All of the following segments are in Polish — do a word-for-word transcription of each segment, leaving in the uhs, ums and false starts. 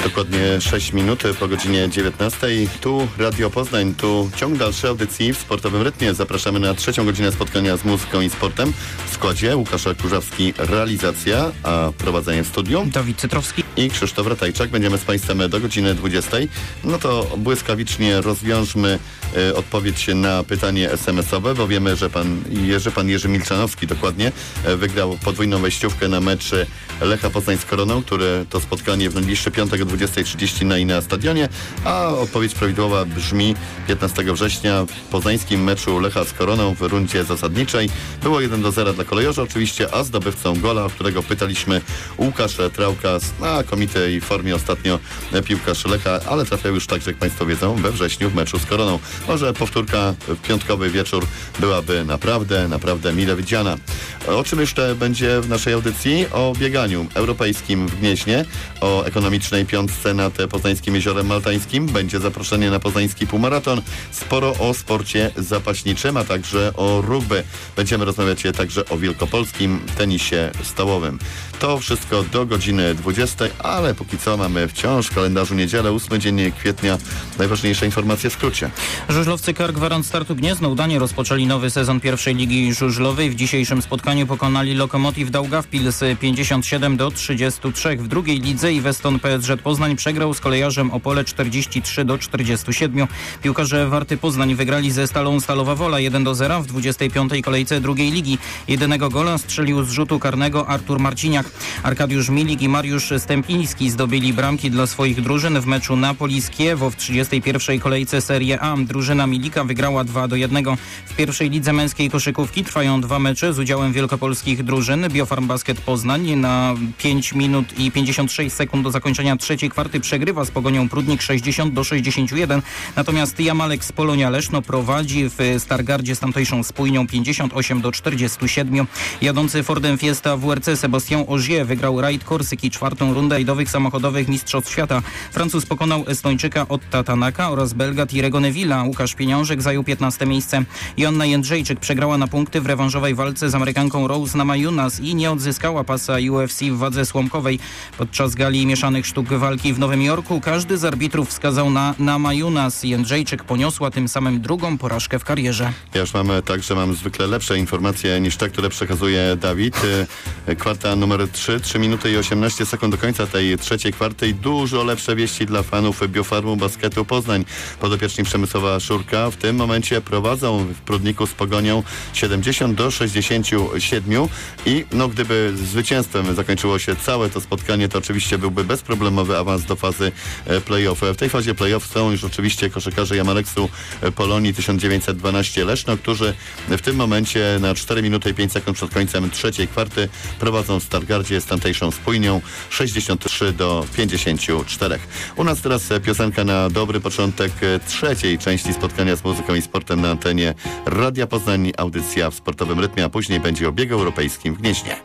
Dokładnie sześć minut po godzinie dziewiętnastej. Tu Radio Poznań, tu ciąg dalszy audycji w sportowym rytmie. Zapraszamy na trzecią godzinę spotkania z muzyką i sportem. W składzie Łukasz Kurzawski, realizacja, a prowadzenie w studiu Dawid Cytrowski i Krzysztof Ratajczak. Będziemy z Państwem do godziny dwudziestej. No to błyskawicznie rozwiążmy y, odpowiedź na pytanie es em esowe, bo wiemy, że pan Jerzy, pan Jerzy Milczanowski dokładnie y, wygrał podwójną wejściówkę na mecz Lecha Poznań z Koroną, które to spotkanie w najbliższy piątek o dwudziestej trzydzieści na Inea Stadionie, a odpowiedź prawidłowa brzmi piętnastego września w poznańskim meczu Lecha z Koroną w rundzie zasadniczej. Było jeden do zera dla kolejorza oczywiście, a zdobywcą gola, o którego pytaliśmy, Łukasz Trałka, na komitej formie ostatnio piłkarz Lecha, ale trafiał już także, jak Państwo wiedzą, we wrześniu w meczu z Koroną. Może powtórka w piątkowy wieczór byłaby naprawdę, naprawdę mile widziana. O czym jeszcze będzie w naszej audycji? O bieganiu europejskim w Gnieźnie, o ekonomicznej piątce nad Poznańskim Jeziorem Maltańskim. Będzie zaproszenie na poznański półmaraton. Sporo o sporcie zapaśniczym, a także o rugby. Będziemy rozmawiać także o wielkopolskim tenisie stołowym. To wszystko do godziny dwudziestej, ale póki co mamy wciąż w kalendarzu niedzielę, ósmy dzień kwietnia. Najważniejsze informacje w skrócie. Żużlowcy K A R Gwarant Startu Gniezno udanie rozpoczęli nowy sezon pierwszej ligi żużlowej. W dzisiejszym spotkaniu pokonali Lokomotiv Daugavpils pięćdziesiąt siedem do trzydziestu trzech. W drugiej lidze Iweston P S Z Poznań przegrał z Kolejarzem Opole czterdzieści trzy do czterdziestu siedmiu. Piłkarze Warty Poznań wygrali ze Stalą Stalowa Wola jeden do zera w dwudziestej piątej kolejce drugiej ligi. Jedynego gola strzelił z rzutu karnego Artur Marciniak. Arkadiusz Milik i Mariusz Stępiński zdobyli bramki dla swoich drużyn w meczu Napoli z Kiewo w trzydziestej pierwszej kolejce Serie A. Drużyna Milika wygrała dwa do jednego. W pierwszej lidze męskiej koszykówki trwają dwa mecze z udziałem wielkopolskich drużyn. Biofarm Basket Poznań na pięć minut i pięćdziesiąt sześć sekund do zakończenia trzeciej kwarty przegrywa z Pogonią Prudnik sześćdziesiąt do sześćdziesięciu jeden. Natomiast Jamalek z Polonia Leszno prowadzi w Stargardzie z tamtejszą spójnią pięćdziesiąt osiem do czterdziestu siedmiu. Jadący Fordem Fiesta W R C Sebastian Ogier wygrał rajd Korsyki, czwartą rundę rajdowych samochodowych Mistrzostw Świata. Francuz pokonał Estończyka Otta Tanaka oraz Belga Thierry'ego Neville'a. Łukasz Pieniążek zajął piętnaste miejsce. Joanna Jędrzejczyk przegrała na punkty w rewanżowej walce z Amerykanką Rose Namajunas i nie odzyskała pasa U F C w wadze słomkowej. Podczas gali mieszanych sztuk walki w Nowym Jorku każdy z arbitrów wskazał na Namajunas. Jędrzejczyk poniosła tym samym drugą porażkę w karierze. Ja już mamy także mam zwykle lepsze informacje niż te, które przekazuje Dawid. Kwarta numer trzy, trzy minuty i osiemnaście sekund do końca tej trzeciej kwarty i dużo lepsze wieści dla fanów Biofarmu Basketu Poznań. Podopieczni Przemysława Szurka w tym momencie prowadzą w Prudniku z Pogonią siedemdziesiąt do sześćdziesięciu siedmiu i no gdyby zwycięstwem zakończyło się całe to spotkanie, to oczywiście byłby bezproblemowy awans do fazy play-off. W tej fazie play-off są już oczywiście koszykarze Jamaleksu Polonii tysiąc dziewięćset dwanaście Leszno, którzy w tym momencie na cztery minuty i pięć sekund przed końcem trzeciej kwarty prowadzą w Stargardzie z tamtejszą spójnią sześćdziesiąt trzy do pięćdziesięciu czterech. U nas teraz piosenka na dobry początek trzeciej części spotkania z muzyką i sportem na antenie Radia Poznań. Audycja w sportowym rytmie, a później będzie o biegu europejskim w Gnieźnie.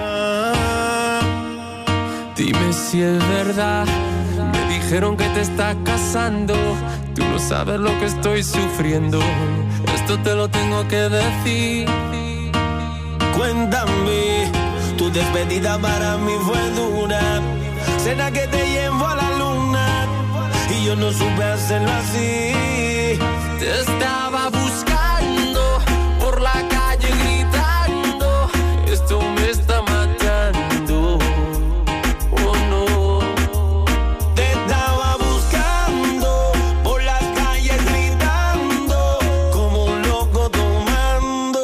Dime si es verdad, me dijeron que te estás casando, tú no sabes lo que estoy sufriendo, esto te lo tengo que decir. Cuéntame, tu despedida para mí fue dura, será que te llevo a la luna y yo no supe hacerlo así. Te estaba buscando por la calle gritando, esto me está matando. Oh no. Te estaba buscando por las calles gritando, como un loco tomando.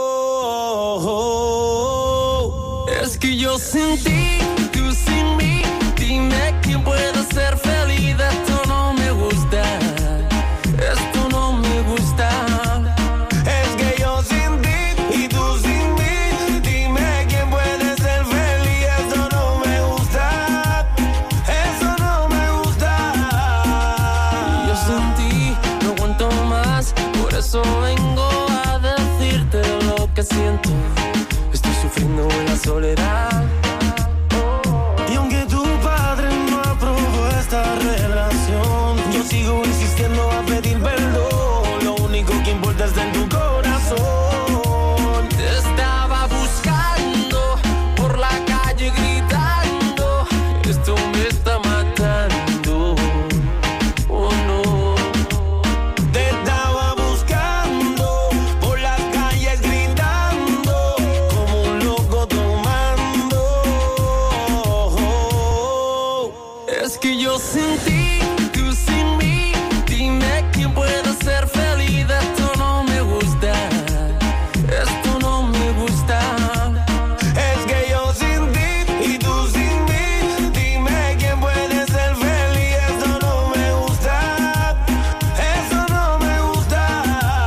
Es que yo sin ti, tú sin mí, dime quién puede ser feliz, esto no me gusta. Esto no me gusta. Es que yo sin ti y tú sin mí, dime quién puede ser feliz. Eso no me gusta, eso no me gusta. Yo sin ti no aguanto más, por eso vengo a decirte lo que siento. Estoy sufriendo en la soledad. Y aunque tu padre no aprobó esta relación, yo sigo insistiendo a pedir perdón. Lo único que importa está en tu corazón. Te estaba buscando por la calle gritando, esto me está matando. Es que yo sin ti, tú sin mí, dime quién puede ser feliz. Esto no me gusta, esto no me gusta. Es que yo sin ti y tú sin mí, dime quién puede ser feliz. Esto no me gusta, esto no me gusta.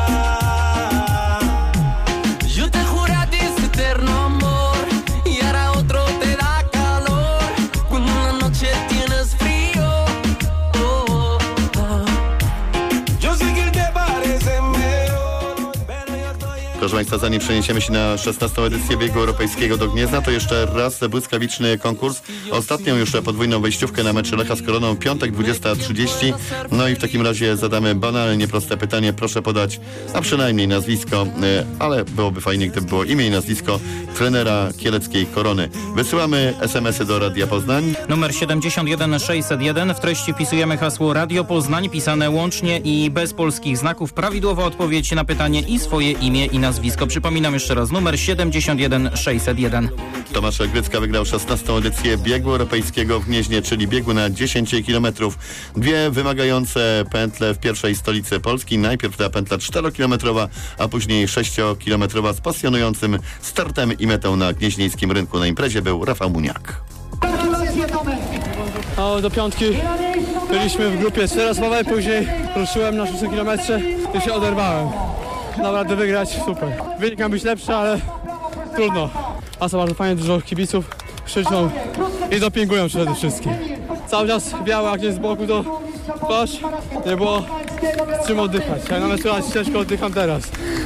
Yo te juro a ti ese eterno amor y ahora otro te da calor cuando una noche tienes frío. Oh, oh, oh. Yo sé que te parece mejor, pero yo estoy en... Proszę Państwa, zanim przeniesiemy się na szesnastą edycję biegu europejskiego do Gniezna, to jeszcze raz błyskawiczny konkurs. Ostatnią już podwójną wejściówkę na mecz Lecha z Koroną, piątek dwudziesta trzydzieści. No i w takim razie zadamy banalnie proste pytanie. Proszę podać, a przynajmniej nazwisko, y, ale byłoby fajnie, gdyby było imię i nazwisko trenera kieleckiej Korony. Wysyłamy es em esy do Radia Poznań. Numer siedemdziesiąt jeden sześćset jeden. W treści wpisujemy hasło Radio Poznań, pisane łącznie i bez polskich znaków. Prawidłowa odpowiedź na pytanie i swoje imię i nazwisko. Przypominam jeszcze raz, numer siedemdziesiąt jeden sześćset jeden. Tomasz Grycka wygrał szesnastą edycję biegu europejskiego w Gnieźnie, czyli biegu na dziesięć kilometrów. Dwie wymagające pętle w pierwszej stolicy Polski. Najpierw ta pętla czterokilometrowa, a później sześciokilometrowa z pasjonującym startem i metą na gnieźnieńskim rynku. Na imprezie był Rafał Muniak. No, do piątki byliśmy w grupie cztery osobowej, później ruszyłem na szóstym kilometrze i się oderwałem. Naprawdę wygrać, super. Wynik miał być lepszy, ale trudno. A co bardzo fajnie, dużo kibiców krzyczą i dopingują przede wszystkim. Cały czas białe, jak jest z boku, to twarz, nie było z czym oddychać. Jak nawet słychać, ciężko oddycham teraz.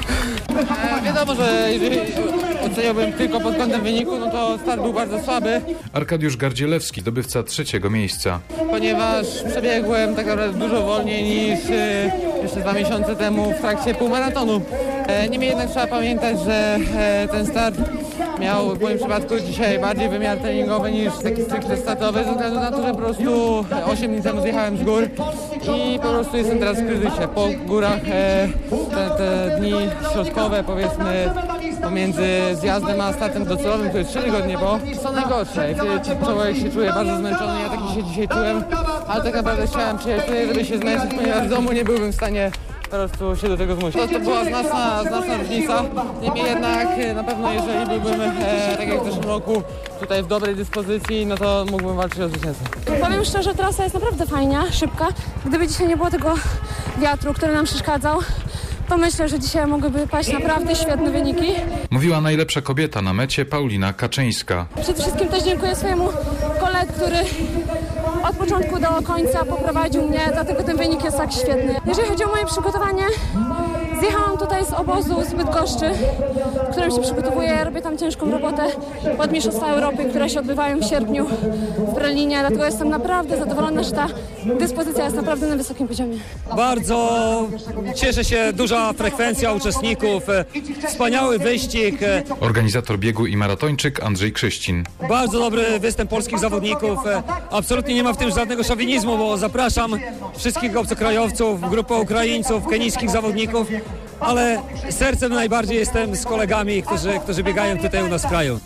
E, wiadomo, że jeżeli oceniałbym tylko pod kątem wyniku, no to start był bardzo słaby, Arkadiusz Gardzielewski, zdobywca trzeciego miejsca. ponieważ przebiegłem tak naprawdę dużo wolniej niż e, jeszcze dwa miesiące temu w trakcie półmaratonu. E, niemniej jednak trzeba pamiętać, że e, ten start miał w moim przypadku dzisiaj bardziej wymiar treningowy niż taki stricte startowy, ze względu na to, że po prostu osiem dni temu zjechałem z gór i po prostu jestem teraz w kryzysie. Po górach e, te, te dni środkowe, powiedzmy pomiędzy zjazdem a startem docelowym, to jest trzy tygodnie po, są najgorsze i wtedy człowiek się czuje bardzo zmęczony, ja taki się dzisiaj czułem, ale tak naprawdę chciałem przyjechać tutaj, żeby się zmęczyć, ponieważ w domu nie byłbym w stanie po prostu się do tego zmusić. To, to była znaczna, znaczna różnica, niemniej jednak na pewno jeżeli byłbym, e, tak jak w zeszłym roku, tutaj w dobrej dyspozycji, no to mógłbym walczyć o zwycięstwo. Powiem szczerze, trasa jest naprawdę fajna, szybka. Gdyby dzisiaj nie było tego wiatru, który nam przeszkadzał, to myślę, że dzisiaj mogłyby paść naprawdę świetne wyniki. Mówiła najlepsza kobieta na mecie Paulina Kaczyńska. Przede wszystkim też dziękuję swojemu koledze, który od początku do końca poprowadził mnie, dlatego ten wynik jest tak świetny. Jeżeli chodzi o moje przygotowanie, zjechałam tutaj z obozu z Bydgoszczy, w którym się przygotowuję. Robię tam ciężką robotę pod Mistrzostwa Europy, które się odbywają w sierpniu w Berlinie, dlatego jestem naprawdę zadowolona, że ta dyspozycja jest naprawdę na wysokim poziomie. Bardzo cieszę się, duża frekwencja uczestników, e, wspaniały wyścig, e, Organizator biegu i maratończyk Andrzej Krzyścin. bardzo dobry występ polskich zawodników. E, absolutnie nie ma w tym żadnego szowinizmu, bo zapraszam wszystkich obcokrajowców, grupę Ukraińców, kenijskich zawodników, ale sercem najbardziej jestem z kolegami, którzy, którzy biegają tutaj u nas w kraju.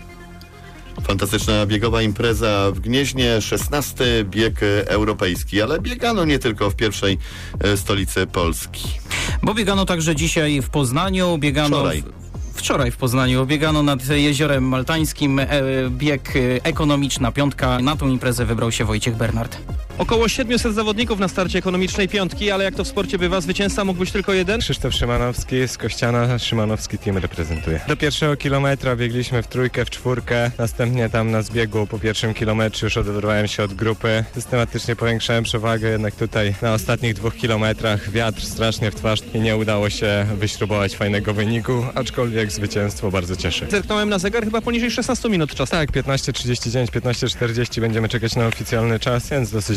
Fantastyczna biegowa impreza w Gnieźnie, szesnasty bieg europejski, ale biegano nie tylko w pierwszej e, stolicy Polski. Bo biegano także dzisiaj w Poznaniu, biegano... Wczoraj. W... Wczoraj w Poznaniu biegano nad Jeziorem Maltańskim, e, bieg e, ekonomiczna piątka. Na tą imprezę wybrał się Wojciech Bernard. Około siedmiuset zawodników na starcie ekonomicznej piątki, ale jak to w sporcie bywa, zwycięzca mógł być tylko jeden. Krzysztof Szymanowski z Kościana, Szymanowski team reprezentuje. Do pierwszego kilometra biegliśmy w trójkę, w czwórkę, następnie tam na zbiegu po pierwszym kilometrze już oderwałem się od grupy. Systematycznie powiększałem przewagę, jednak tutaj na ostatnich dwóch kilometrach wiatr strasznie w twarz i nie udało się wyśrubować fajnego wyniku, aczkolwiek zwycięstwo bardzo cieszy. Zerknąłem na zegar, chyba poniżej szesnastu minut czas. Tak, piętnaście trzydzieści dziewięć, piętnaście czterdzieści będziemy czekać na oficjalny czas, więc dosyć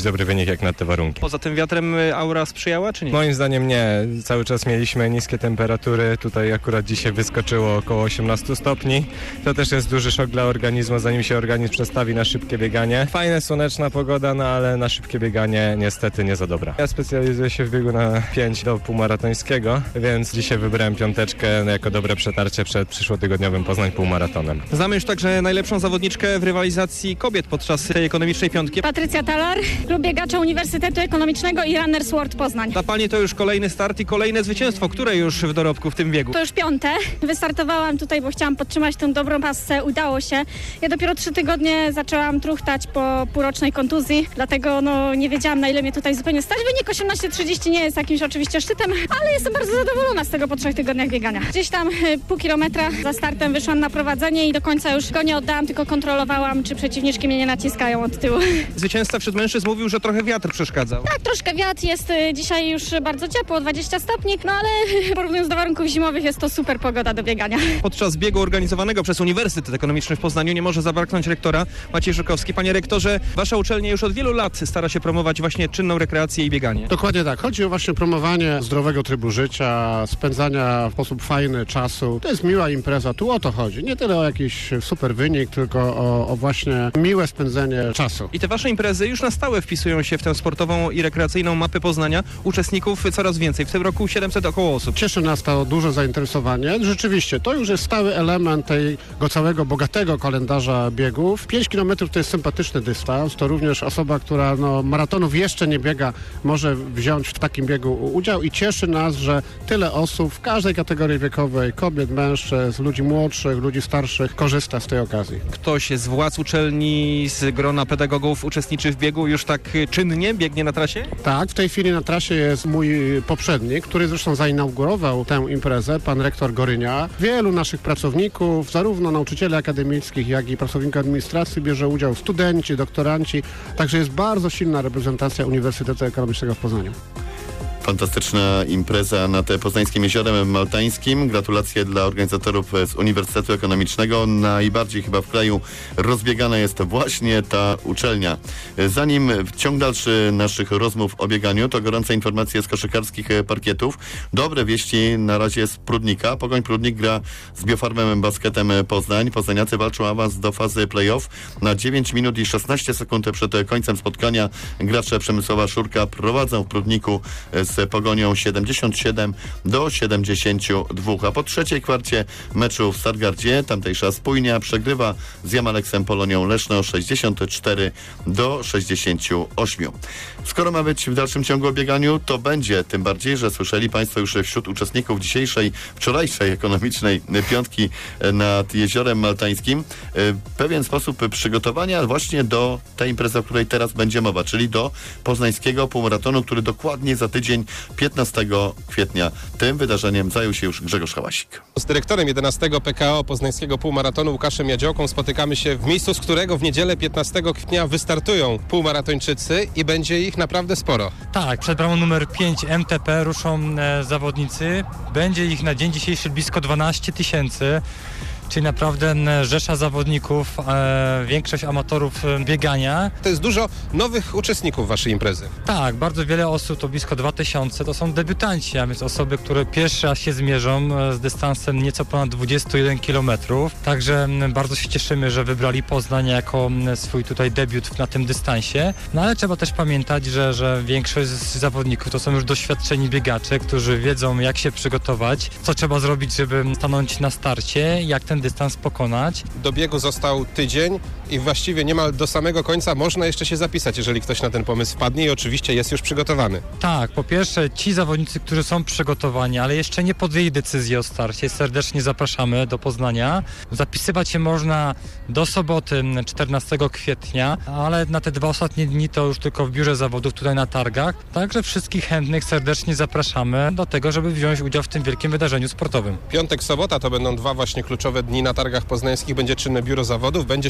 dobry wynik jak na te warunki. Poza tym wiatrem aura sprzyjała, czy nie? Moim zdaniem nie. Cały czas mieliśmy niskie temperatury. Tutaj akurat dzisiaj wyskoczyło około osiemnaście stopni. To też jest duży szok dla organizmu, zanim się organizm przestawi na szybkie bieganie. Fajna, słoneczna pogoda, no ale na szybkie bieganie niestety nie za dobra. Ja specjalizuję się w biegu na pięć do półmaratońskiego, więc dzisiaj wybrałem piąteczkę jako dobre przetarcie przed przyszłotygodniowym Poznań półmaratonem. Znamy już także najlepszą zawodniczkę w rywalizacji kobiet podczas tej ekonomicznej piątki. Patrycja Talar, klub biegacza Uniwersytetu Ekonomicznego i Runners World Poznań. Dla pani to już kolejny start i kolejne zwycięstwo. Które już w dorobku w tym biegu? To już piąte. Wystartowałam tutaj, bo chciałam podtrzymać tą dobrą pasę. Udało się. Ja dopiero trzy tygodnie zaczęłam truchtać po półrocznej kontuzji, dlatego no, nie wiedziałam, na ile mnie tutaj zupełnie stać. Wynik osiemnaście trzydzieści nie jest jakimś oczywiście szczytem, ale jestem bardzo zadowolona z tego po trzech tygodniach biegania. Gdzieś tam pół kilometra za startem wyszłam na prowadzenie i do końca już go nie oddałam, tylko kontrolowałam, czy przeciwniczki mnie nie naciskają od tyłu. Zwycięzca wśród mężczyzn mówił, że trochę wiatr przeszkadzał. Tak, troszkę wiatr, jest dzisiaj już bardzo ciepło, dwadzieścia stopni, no ale porównując do warunków zimowych jest to super pogoda do biegania. Podczas biegu organizowanego przez Uniwersytet Ekonomiczny w Poznaniu nie może zabraknąć rektora Maciej Żukowski. Panie rektorze, wasza uczelnia już od wielu lat stara się promować właśnie czynną rekreację i bieganie. Dokładnie tak. Chodzi o właśnie promowanie zdrowego trybu życia, spędzania w sposób fajny czasu. To jest miła impreza, tu o to chodzi. Nie tyle o jakiś super wynik, tylko o, o właśnie miłe spędzenie czasu. I te wasze imprezy już na stałe wpisują się w tę sportową i rekreacyjną mapę Poznania. Uczestników coraz więcej. W tym roku siedemset około osób. Cieszy nas to duże zainteresowanie. Rzeczywiście, to już jest stały element tego całego bogatego kalendarza biegów. pięć kilometrów to jest sympatyczny dystans. To również osoba, która no, maratonów jeszcze nie biega, może wziąć w takim biegu udział i cieszy nas, że tyle osób w każdej kategorii wiekowej, kobiet, mężczyzn, ludzi młodszych, ludzi starszych, korzysta z tej okazji. Ktoś z władz uczelni, z grona pedagogów uczestniczy w biegu już tak czynnie, biegnie na trasie? Tak, w tej chwili na trasie jest mój poprzednik, który zresztą zainaugurował tę imprezę, pan rektor Gorynia. Wielu naszych pracowników, zarówno nauczycieli akademickich, jak i pracowników administracji bierze udział, studenci, doktoranci, także jest bardzo silna reprezentacja Uniwersytetu Ekonomicznego w Poznaniu. Fantastyczna impreza nad Poznańskim Jeziorem Maltańskim. Gratulacje dla organizatorów z Uniwersytetu Ekonomicznego. Najbardziej chyba w kraju rozbiegana jest właśnie ta uczelnia. Zanim ciąg dalszy naszych rozmów o bieganiu, to gorące informacje z koszykarskich parkietów. Dobre wieści na razie z Prudnika. Pogoń Prudnik gra z Biofarmem Basketem Poznań. Poznaniacy walczą o awans do fazy play-off. Na dziewięć minut i szesnaście sekund przed końcem spotkania gracze Przemysława Szurka prowadzą w Prudniku z Pogonią siedemdziesiąt siedem do siedemdziesięciu dwóch, a po trzeciej kwarcie meczu w Stargardzie tamtejsza Spójnia przegrywa z Jamaleksem Polonią Leszno sześćdziesiąt cztery do sześćdziesięciu ośmiu. Skoro ma być w dalszym ciągu o bieganiu, to będzie, tym bardziej, że słyszeli Państwo już wśród uczestników dzisiejszej, wczorajszej ekonomicznej piątki nad Jeziorem Maltańskim pewien sposób przygotowania właśnie do tej imprezy, o której teraz będzie mowa, czyli do poznańskiego półmaratonu, który dokładnie za tydzień piętnastego kwietnia. Tym wydarzeniem zajął się już Grzegorz Hałasik. Z dyrektorem jedenastego P K O Poznańskiego Półmaratonu Łukaszem Jadziołką spotykamy się w miejscu, z którego w niedzielę piętnastego kwietnia wystartują półmaratończycy i będzie ich naprawdę sporo. Tak, przed bramą numer pięć M T P ruszą e, zawodnicy. Będzie ich na dzień dzisiejszy blisko dwanaście tysięcy. Czyli naprawdę rzesza zawodników, e, większość amatorów biegania. To jest dużo nowych uczestników waszej imprezy. Tak, bardzo wiele osób, to blisko dwa tysiące, to są debiutanci, a więc osoby, które pierwszy raz się zmierzą e, z dystansem nieco ponad dwadzieścia jeden kilometrów. Także m, bardzo się cieszymy, że wybrali Poznań jako m, swój tutaj debiut na tym dystansie. No ale trzeba też pamiętać, że, że większość z zawodników to są już doświadczeni biegacze, którzy wiedzą, jak się przygotować, co trzeba zrobić, żeby stanąć na starcie, jak ten dystans pokonać. Do biegu został tydzień i właściwie niemal do samego końca można jeszcze się zapisać, jeżeli ktoś na ten pomysł wpadnie i oczywiście jest już przygotowany. Tak, po pierwsze ci zawodnicy, którzy są przygotowani, ale jeszcze nie podjęli decyzji o starcie, serdecznie zapraszamy do Poznania. Zapisywać się można do soboty czternastego kwietnia, ale na te dwa ostatnie dni to już tylko w biurze zawodów tutaj na targach. Także wszystkich chętnych serdecznie zapraszamy do tego, żeby wziąć udział w tym wielkim wydarzeniu sportowym. Piątek, sobota to będą dwa właśnie kluczowe dni na targach poznańskich. Będzie czynne biuro zawodów, będzie się można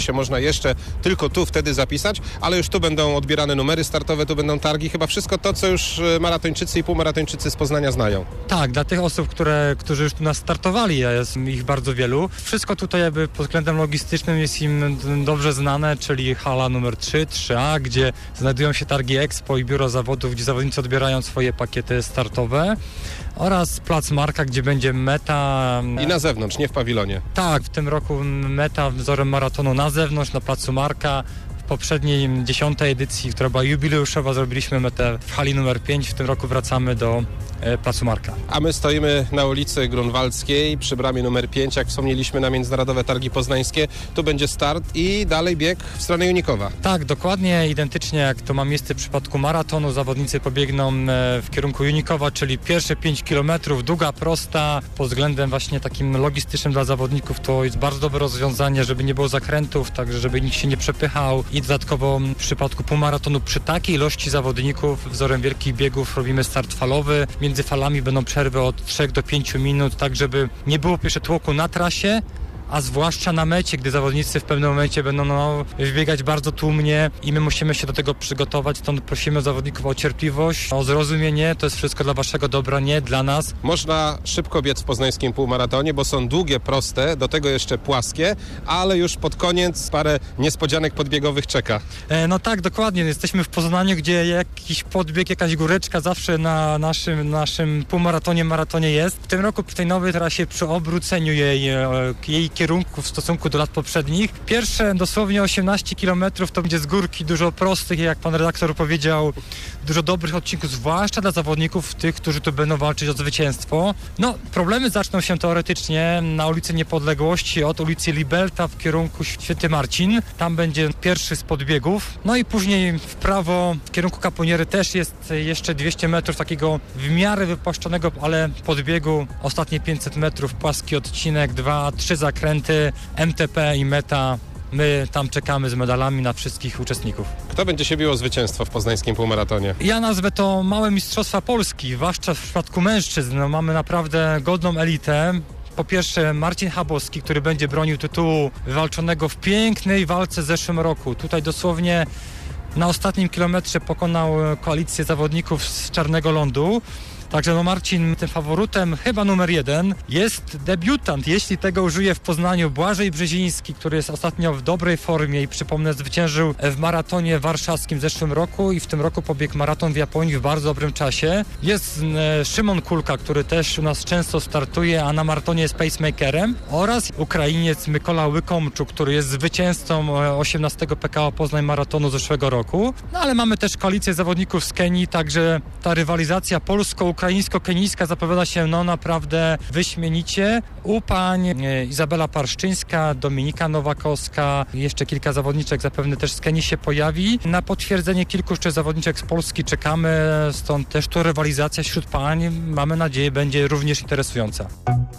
jeszcze tylko tu, wtedy zapisać, ale już tu będą odbierane numery startowe, tu będą targi, chyba wszystko to, co już maratończycy i półmaratończycy z Poznania znają. Tak, dla tych osób, które, którzy już tu nas startowali, a jest ich bardzo wielu, wszystko tutaj jakby pod względem logistycznym jest im dobrze znane, czyli hala numer trzy, trzy A, gdzie znajdują się targi Expo i biuro zawodów, gdzie zawodnicy odbierają swoje pakiety startowe, oraz plac Marka, gdzie będzie meta. I na zewnątrz, nie w pawilonie. Tak, w tym roku meta wzorem maratonu na zewnątrz, na placu Marka. W poprzedniej dziesiątej edycji, która była jubileuszowa, zrobiliśmy metę w hali numer pięć. W tym roku wracamy do e, placu Marka. A my stoimy na ulicy Grunwaldzkiej przy bramie numer pięć, jak wspomnieliśmy, na Międzynarodowe Targi Poznańskie. Tu będzie start i dalej bieg w stronę Junikowa. Tak, dokładnie, identycznie jak to ma miejsce w przypadku maratonu. Zawodnicy pobiegną e, w kierunku Junikowa, czyli pierwsze pięć kilometrów, długa, prosta. Pod względem właśnie takim logistycznym dla zawodników to jest bardzo dobre rozwiązanie, żeby nie było zakrętów, także żeby nikt się nie przepychał. I dodatkowo w przypadku półmaratonu przy takiej ilości zawodników wzorem wielkich biegów robimy start falowy. Między falami będą przerwy od trzech do pięciu minut, tak żeby nie było pierwsze tłoku na trasie, a zwłaszcza na mecie, gdy zawodnicy w pewnym momencie będą no, biegać bardzo tłumnie i my musimy się do tego przygotować, stąd prosimy zawodników o cierpliwość, o zrozumienie, to jest wszystko dla waszego dobra, nie dla nas. Można szybko biec w poznańskim półmaratonie, bo są długie, proste, do tego jeszcze płaskie, ale już pod koniec parę niespodzianek podbiegowych czeka. E, no tak, dokładnie, jesteśmy w Poznaniu, gdzie jakiś podbieg, jakaś góreczka zawsze na naszym, naszym półmaratonie, maratonie jest. W tym roku przy tej nowej trasie, przy obróceniu jej, jej kierunku w stosunku do lat poprzednich. Pierwsze dosłownie osiemnaście kilometrów to będzie z górki dużo prostych, jak pan redaktor powiedział, dużo dobrych odcinków, zwłaszcza dla zawodników, tych, którzy tu będą walczyć o zwycięstwo. No, problemy zaczną się teoretycznie na ulicy Niepodległości od ulicy Libelta w kierunku Święty Marcin. Tam będzie pierwszy z podbiegów. No i później w prawo w kierunku Kaponiery też jest jeszcze dwieście metrów takiego w miarę wypłaszczonego, ale podbiegu. Ostatnie pięćset metrów, płaski odcinek, dwa, trzy zakręty, M T P i meta. My tam czekamy z medalami na wszystkich uczestników. Kto będzie się biło o zwycięstwo w poznańskim półmaratonie? Ja nazwę to małe mistrzostwa Polski, zwłaszcza w przypadku mężczyzn. No, mamy naprawdę godną elitę. Po pierwsze Marcin Chabowski, który będzie bronił tytułu wywalczonego w pięknej walce w zeszłym roku. Tutaj dosłownie na ostatnim kilometrze pokonał koalicję zawodników z Czarnego Lądu. Także no Marcin tym faworytem chyba numer jeden. Jest debiutant, jeśli tego użyje w Poznaniu, Błażej Brzeziński, który jest ostatnio w dobrej formie i przypomnę zwyciężył w maratonie warszawskim w zeszłym roku i w tym roku pobiegł maraton w Japonii w bardzo dobrym czasie. Jest e, Szymon Kulka, który też u nas często startuje, a na maratonie jest pacemakerem, oraz Ukrainiec Mykola Łykomczuk, który jest zwycięzcą osiemnastego P K O Poznań maratonu zeszłego roku. No ale mamy też koalicję zawodników z Kenii, także ta rywalizacja polsko ukraińsko-kenijska zapowiada się no naprawdę wyśmienicie. U pań e, Izabela Parszczyńska, Dominika Nowakowska, jeszcze kilka zawodniczek zapewne też z Kenii się pojawi. Na potwierdzenie kilku jeszcze zawodniczek z Polski czekamy, stąd też tu rywalizacja wśród pań, mamy nadzieję, będzie również interesująca.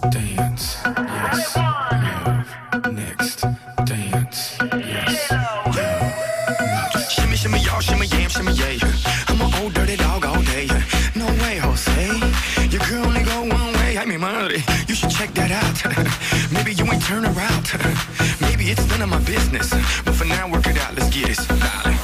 Dance, yes, move, next, dance, yes, move. Shimmy, shimmy, y'all, shimmy, yam, shimmy, yeah. I'm an old dirty dog all day. No way, Jose. Your girl only go one way. I mean, money. You should check that out. Maybe you ain't turn around. Maybe it's none of my business. But for now, work it out. Let's get it. Darling.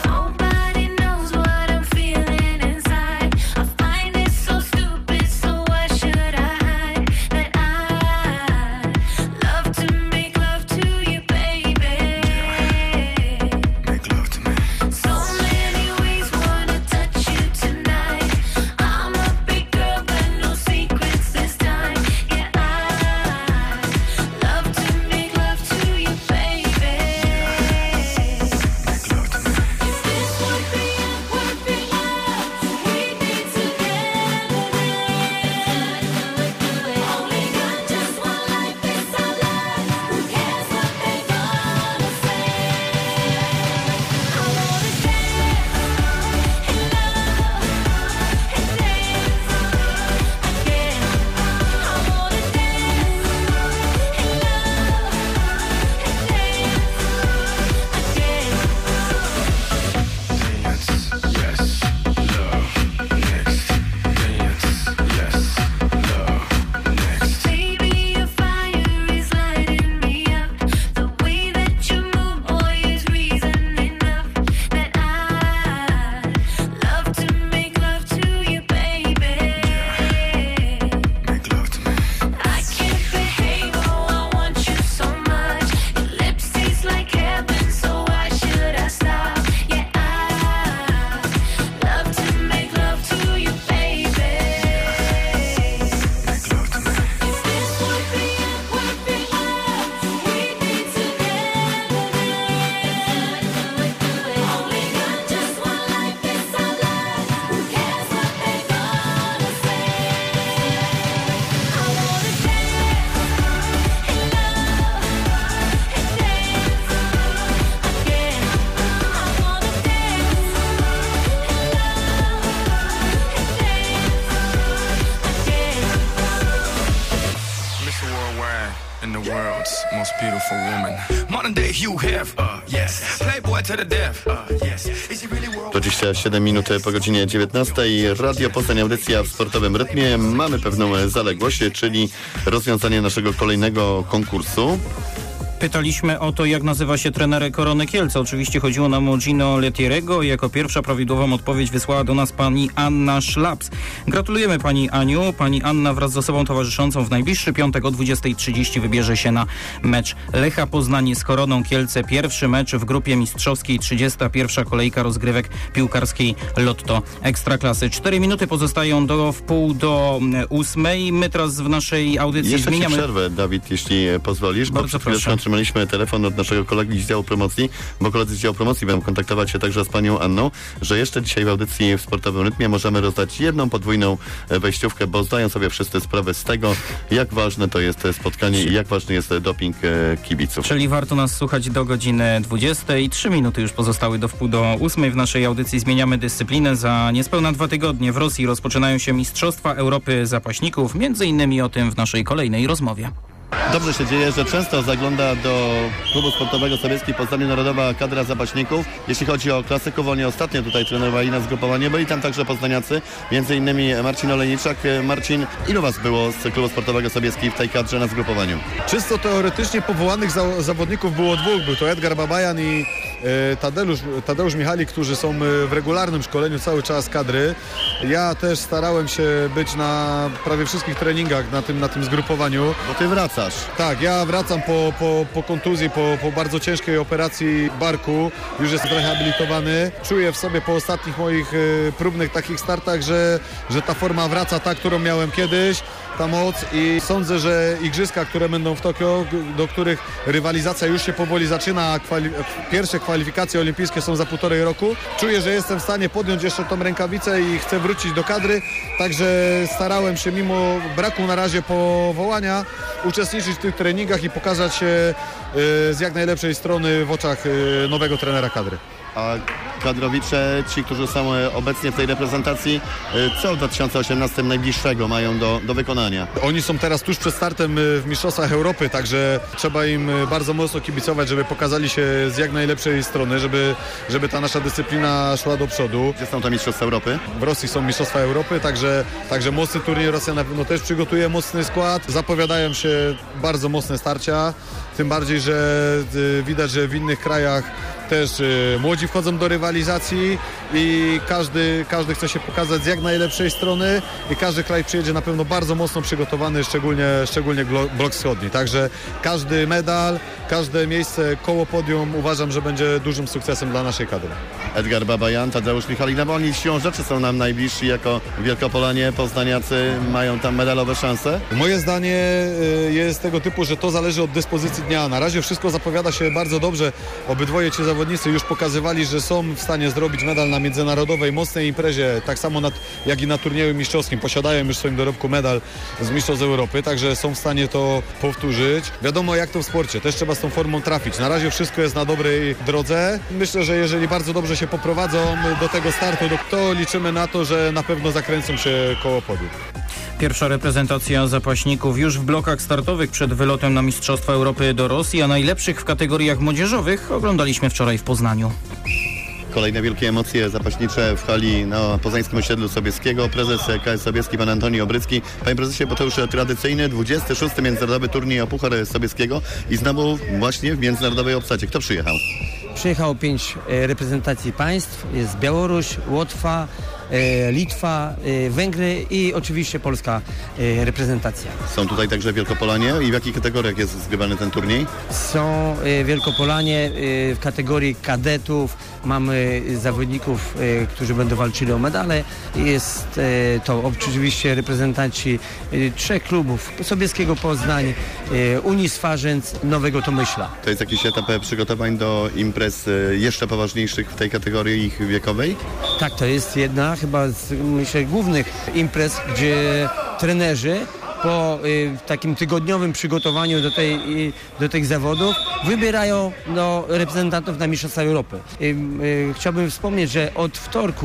beautiful woman. Modern day Hugh Hef, uh, yes. Playboy to the death, uh, yes. Is he really world? dwadzieścia siedem minut po godzinie dziewiętnastej. Radio Poznań, audycja w sportowym rytmie. Mamy pewną zaległość, czyli rozwiązanie naszego kolejnego konkursu. Pytaliśmy o to, jak nazywa się trener Korony Kielce. Oczywiście chodziło nam o Gino Letierego. Jako pierwsza prawidłową odpowiedź wysłała do nas pani Anna Szlaps. Gratulujemy pani Aniu. Pani Anna wraz z osobą towarzyszącą w najbliższy piątek o dwudziestej trzydzieści wybierze się na mecz Lecha Poznań z Koroną Kielce. Pierwszy mecz w grupie mistrzowskiej, trzydziesta pierwsza kolejka rozgrywek piłkarskiej Lotto Ekstraklasy. Cztery minuty pozostają do wpół do ósmej. My teraz w naszej audycji Jeszcze zmieniamy... Jeszcze przerwę, Dawid, jeśli pozwolisz. Bardzo proszę. Otrzymaliśmy telefon od naszego kolegi z działu promocji, bo koledzy z działu promocji będą kontaktować się także z panią Anną, że jeszcze dzisiaj w audycji w sportowym rytmie możemy rozdać jedną podwójną wejściówkę, bo zdają sobie wszyscy sprawę z tego, jak ważne to jest spotkanie i jak ważny jest doping kibiców. Czyli warto nas słuchać do godziny dwudziestej. Trzy minuty już pozostały do wpół do ósmej. W naszej audycji zmieniamy dyscyplinę. Za niespełna dwa tygodnie w Rosji rozpoczynają się Mistrzostwa Europy Zapaśników. Między innymi o tym w naszej kolejnej rozmowie. Dobrze się dzieje, że często zagląda do klubu sportowego Sobieski Poznań narodowa kadra zapaśników. Jeśli chodzi o klasyków, nie ostatnio tutaj trenowali na zgrupowanie, byli tam także poznaniacy, między innymi Marcin Olejniczak. Marcin, ilu was było z klubu sportowego Sobieski w tej kadrze na zgrupowaniu? Czysto teoretycznie powołanych za zawodników było dwóch. Był to Edgar Babajan i e, Tadeusz, Tadeusz Michalik, którzy są w regularnym szkoleniu cały czas kadry. Ja też starałem się być na prawie wszystkich treningach na tym, na tym zgrupowaniu. Bo ty wracasz. Tak, ja wracam po, po, po kontuzji, po, po bardzo ciężkiej operacji barku. Już jestem rehabilitowany. Czuję w sobie po ostatnich moich y, próbnych takich startach, że, że ta forma wraca, ta, którą miałem kiedyś, ta moc, i sądzę, że igrzyska, które będą w Tokio, do których rywalizacja już się powoli zaczyna, a kwali- pierwsze kwalifikacje olimpijskie są za półtorej roku. Czuję, że jestem w stanie podjąć jeszcze tą rękawicę i chcę wrócić do kadry, także starałem się mimo braku na razie powołania uczestniczyć w tych treningach i pokazać się y, z jak najlepszej strony w oczach y, nowego trenera kadry. A kadrowicze, ci, którzy są obecnie w tej reprezentacji, co w dwa tysiące osiemnastym najbliższego mają do, do wykonania? Oni są teraz tuż przed startem w Mistrzostwach Europy, także trzeba im bardzo mocno kibicować, żeby pokazali się z jak najlepszej strony, żeby, żeby ta nasza dyscyplina szła do przodu. Gdzie są to Mistrzostwa Europy? W Rosji są Mistrzostwa Europy, także, także mocny turniej. Rosja na pewno też przygotuje mocny skład. Zapowiadają się bardzo mocne starcia, tym bardziej, że y, widać, że w innych krajach też y, młodzi wchodzą do rywalizacji i każdy, każdy chce się pokazać z jak najlepszej strony i każdy kraj przyjedzie na pewno bardzo mocno przygotowany, szczególnie, szczególnie blok wschodni. Także każdy medal, każde miejsce koło podium uważam, że będzie dużym sukcesem dla naszej kadry. Edgar Babajan, Tadeusz Michalik, no bo oni siłą rzeczy są nam najbliżsi jako Wielkopolanie, poznaniacy, mają tam medalowe szanse. Moje zdanie y, jest tego typu, że to zależy od dyspozycji dnia. Na razie wszystko zapowiada się bardzo dobrze. Obydwoje ci zawodnicy już pokazywali, że są w stanie zrobić medal na międzynarodowej, mocnej imprezie, tak samo na, jak i na turnieju mistrzowskim. Posiadają już w swoim dorobku medal z Mistrzostw Europy, także są w stanie to powtórzyć. Wiadomo, jak to w sporcie, też trzeba z tą formą trafić. Na razie wszystko jest na dobrej drodze. Myślę, że jeżeli bardzo dobrze się poprowadzą do tego startu, to liczymy na to, że na pewno zakręcą się koło podium. Pierwsza reprezentacja zapaśników już w blokach startowych przed wylotem na Mistrzostwa Europy do Rosji, a najlepszych w kategoriach młodzieżowych oglądaliśmy wczoraj w Poznaniu. Kolejne wielkie emocje zapaśnicze w hali na poznańskim osiedlu Sobieskiego. Prezes K S Sobieski, pan Antoni Obrycki. Panie prezesie, bo to już tradycyjny dwudziesty szósty międzynarodowy turniej o Puchar Sobieskiego i znowu właśnie w międzynarodowej obsadzie. Kto przyjechał? Przyjechało pięć e, reprezentacji państw. Jest Białoruś, Łotwa, e, Litwa, e, Węgry i oczywiście polska e, reprezentacja. Są tutaj także Wielkopolanie i w jakich kategoriach jest zgrywany ten turniej? Są e, Wielkopolanie e, w kategorii kadetów. Mamy zawodników, e, którzy będą walczyli o medale. Jest e, to oczywiście reprezentanci e, trzech klubów: Sobieskiego Poznań, e, Unii Swarzędz, Nowego Tomyśla. To jest jakiś etap przygotowań do imprez jeszcze poważniejszych w tej kategorii ich wiekowej? Tak, to jest jedna chyba z, myślę, głównych imprez, gdzie trenerzy po y, takim tygodniowym przygotowaniu do, tej, y, do tych zawodów wybierają no, reprezentantów na Mistrzostwa Europy. Y, y, chciałbym wspomnieć, że od wtorku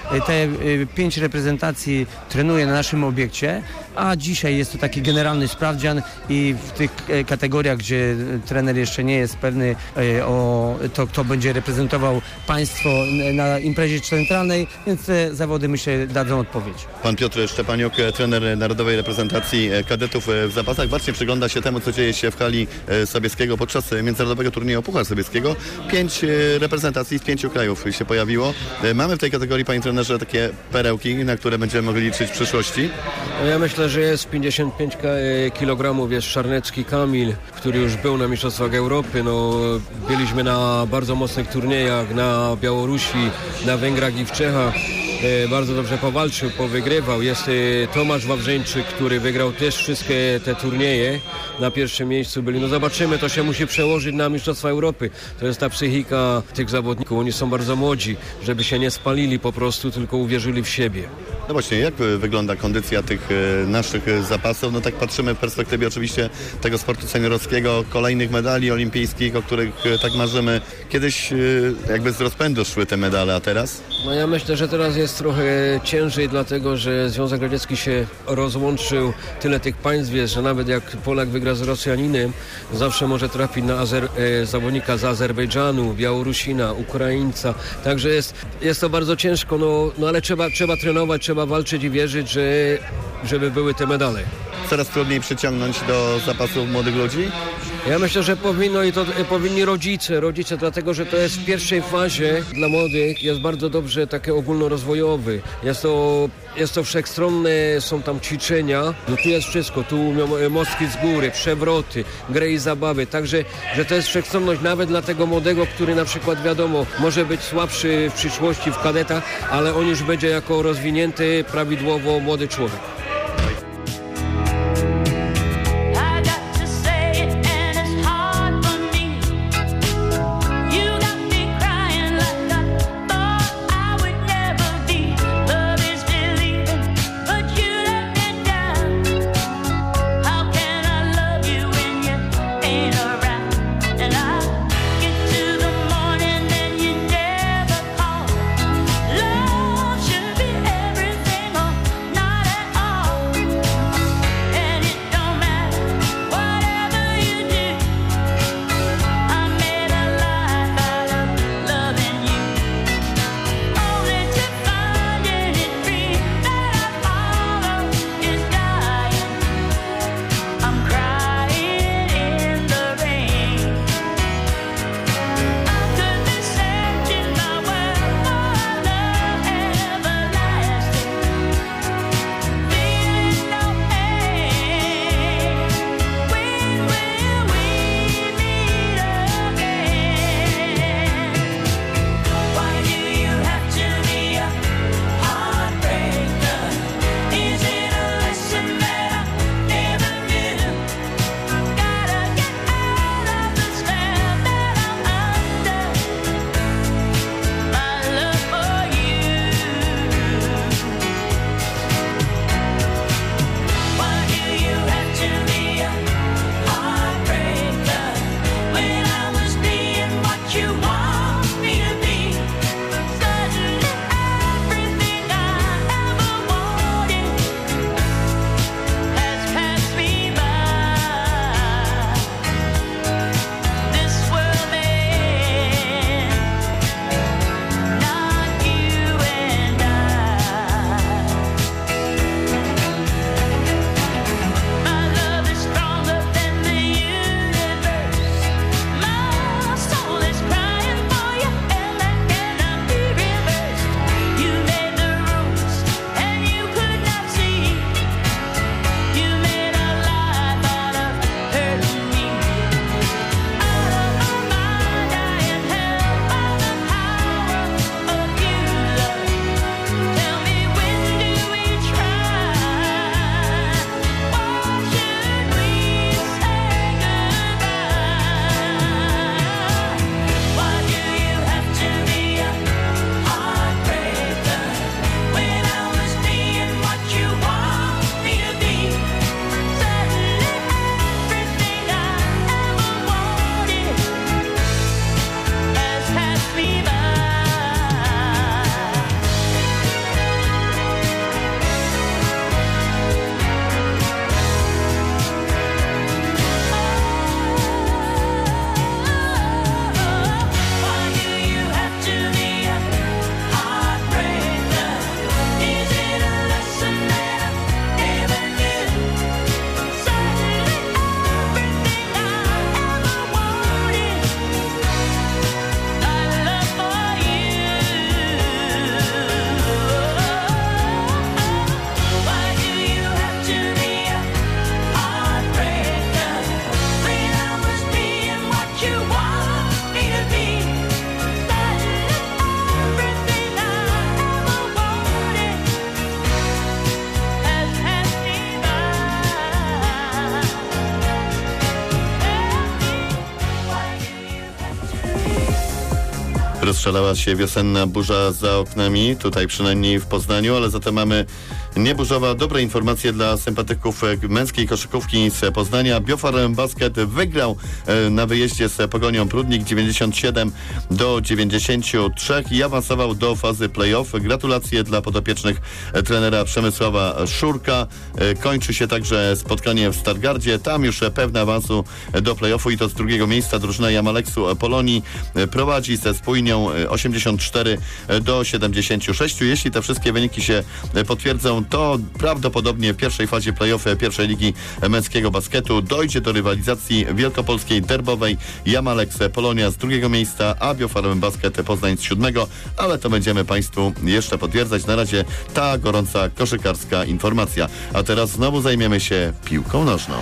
te pięć reprezentacji trenuje na naszym obiekcie, a dzisiaj jest to taki generalny sprawdzian i w tych kategoriach, gdzie trener jeszcze nie jest pewny o to, kto będzie reprezentował państwo na imprezie centralnej, więc te zawody, myślę, dadzą odpowiedź. Pan Piotr Szczepaniuk, trener Narodowej Reprezentacji Kadetów w zapasach, bacznie przygląda się temu, co dzieje się w hali Sobieskiego podczas międzynarodowego turnieju Puchar Sobieskiego. Pięć reprezentacji z pięciu krajów się pojawiło. Mamy w tej kategorii, panie trenerze, takie perełki, na które będziemy mogli liczyć w przyszłości? Ja myślę, że jest pięćdziesiąt pięć kilogramów, jest Czarnecki Kamil, który już był na Mistrzostwach Europy. No, byliśmy na bardzo mocnych turniejach na Białorusi, na Węgrach i w Czechach. Bardzo dobrze powalczył, powygrywał. Jest Tomasz Wawrzyńczyk, który wygrał też wszystkie te turnieje. Na pierwszym miejscu byli. No zobaczymy, to się musi przełożyć na Mistrzostwa Europy. To jest ta psychika tych zawodników. Oni są bardzo młodzi, żeby się nie spalili po prostu, tylko uwierzyli w siebie. No właśnie, jak wygląda kondycja tych naszych zapasów? No tak patrzymy w perspektywie oczywiście tego sportu seniorowskiego, kolejnych medali olimpijskich, o których tak marzymy. Kiedyś jakby z rozpędu szły te medale, a teraz? No ja myślę, że teraz jest trochę ciężej, dlatego że Związek Radziecki się rozłączył. Tyle tych państw jest, że nawet jak Polak wygra z Rosjaninem, zawsze może trafić na Azer- e, zawodnika z Azerbejdżanu, Białorusina, Ukraińca. Także jest, jest to bardzo ciężko, no, no ale trzeba, trzeba trenować, trzeba walczyć i wierzyć, że, żeby były te medale. Coraz trudniej przyciągnąć do zapasów młodych ludzi? Ja myślę, że powinno i to powinni rodzice, rodzice, dlatego że to jest w pierwszej fazie dla młodych, jest bardzo dobrze takie ogólnorozwojowy. Jest to, jest to wszechstronne, są tam ćwiczenia, no tu jest wszystko, tu mostki z góry, przewroty, gry i zabawy, także, że to jest wszechstronność nawet dla tego młodego, który na przykład wiadomo, może być słabszy w przyszłości w kadetach, ale on już będzie jako rozwinięty, prawidłowo młody człowiek. rozstrzelała się wiosenna burza za oknami, tutaj przynajmniej w Poznaniu, ale za to mamy nieburzowa. Dobre informacje dla sympatyków męskiej koszykówki z Poznania. Biofarm Basket wygrał na wyjeździe z Pogonią Prudnik dziewięćdziesiąt siedem do dziewięćdziesięciu trzech i awansował do fazy play-off. Gratulacje dla podopiecznych trenera Przemysława Szurka. Kończy się także spotkanie w Stargardzie. Tam już pewne awansu do play-offu i to z drugiego miejsca. Drużyna Jamaleksu Polonii prowadzi ze spójnią osiemdziesiąt cztery do siedemdziesięciu sześciu. Jeśli te wszystkie wyniki się potwierdzą, to prawdopodobnie w pierwszej fazie play-off pierwszej ligi męskiego basketu dojdzie do rywalizacji wielkopolskiej derbowej. Jamaleks Polonia z drugiego miejsca, a Biofarm Basket Poznań z siódmego, ale to będziemy Państwu jeszcze potwierdzać. Na razie ta gorąca koszykarska informacja. A teraz znowu zajmiemy się piłką nożną.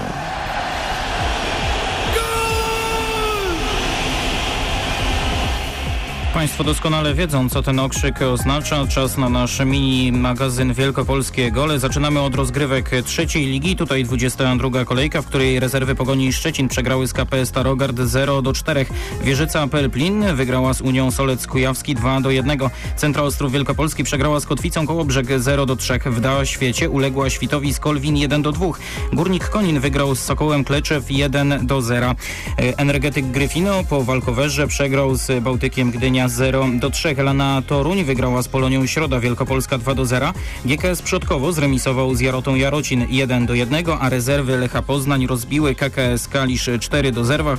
Państwo doskonale wiedzą, co ten okrzyk oznacza. Czas na nasz mini magazyn Wielkopolskie Gole. Zaczynamy od rozgrywek trzeciej ligi. Tutaj dwudziesta druga kolejka, w której rezerwy Pogoni Szczecin przegrały z K P S Starogard zero do czterech. Wieżyca Pelplin wygrała z Unią Solec Kujawski dwa do jednego. Centra Ostrów Wielkopolski przegrała z Kotwicą Kołobrzeg zero do trzech. W Świecie uległa Świtowi Skolwin jeden do dwóch. Górnik Konin wygrał z Sokołem Kleczew jeden do zera. Energetyk Gryfino po walkowerze przegrał z Bałtykiem Gdynia zero do trzech. Elana Toruń wygrała z Polonią Środa Wielkopolska dwa do zera. G K S Przodkowo zremisował z Jarotą Jarocin jeden do jednego, a rezerwy Lecha Poznań rozbiły K K S Kalisz cztery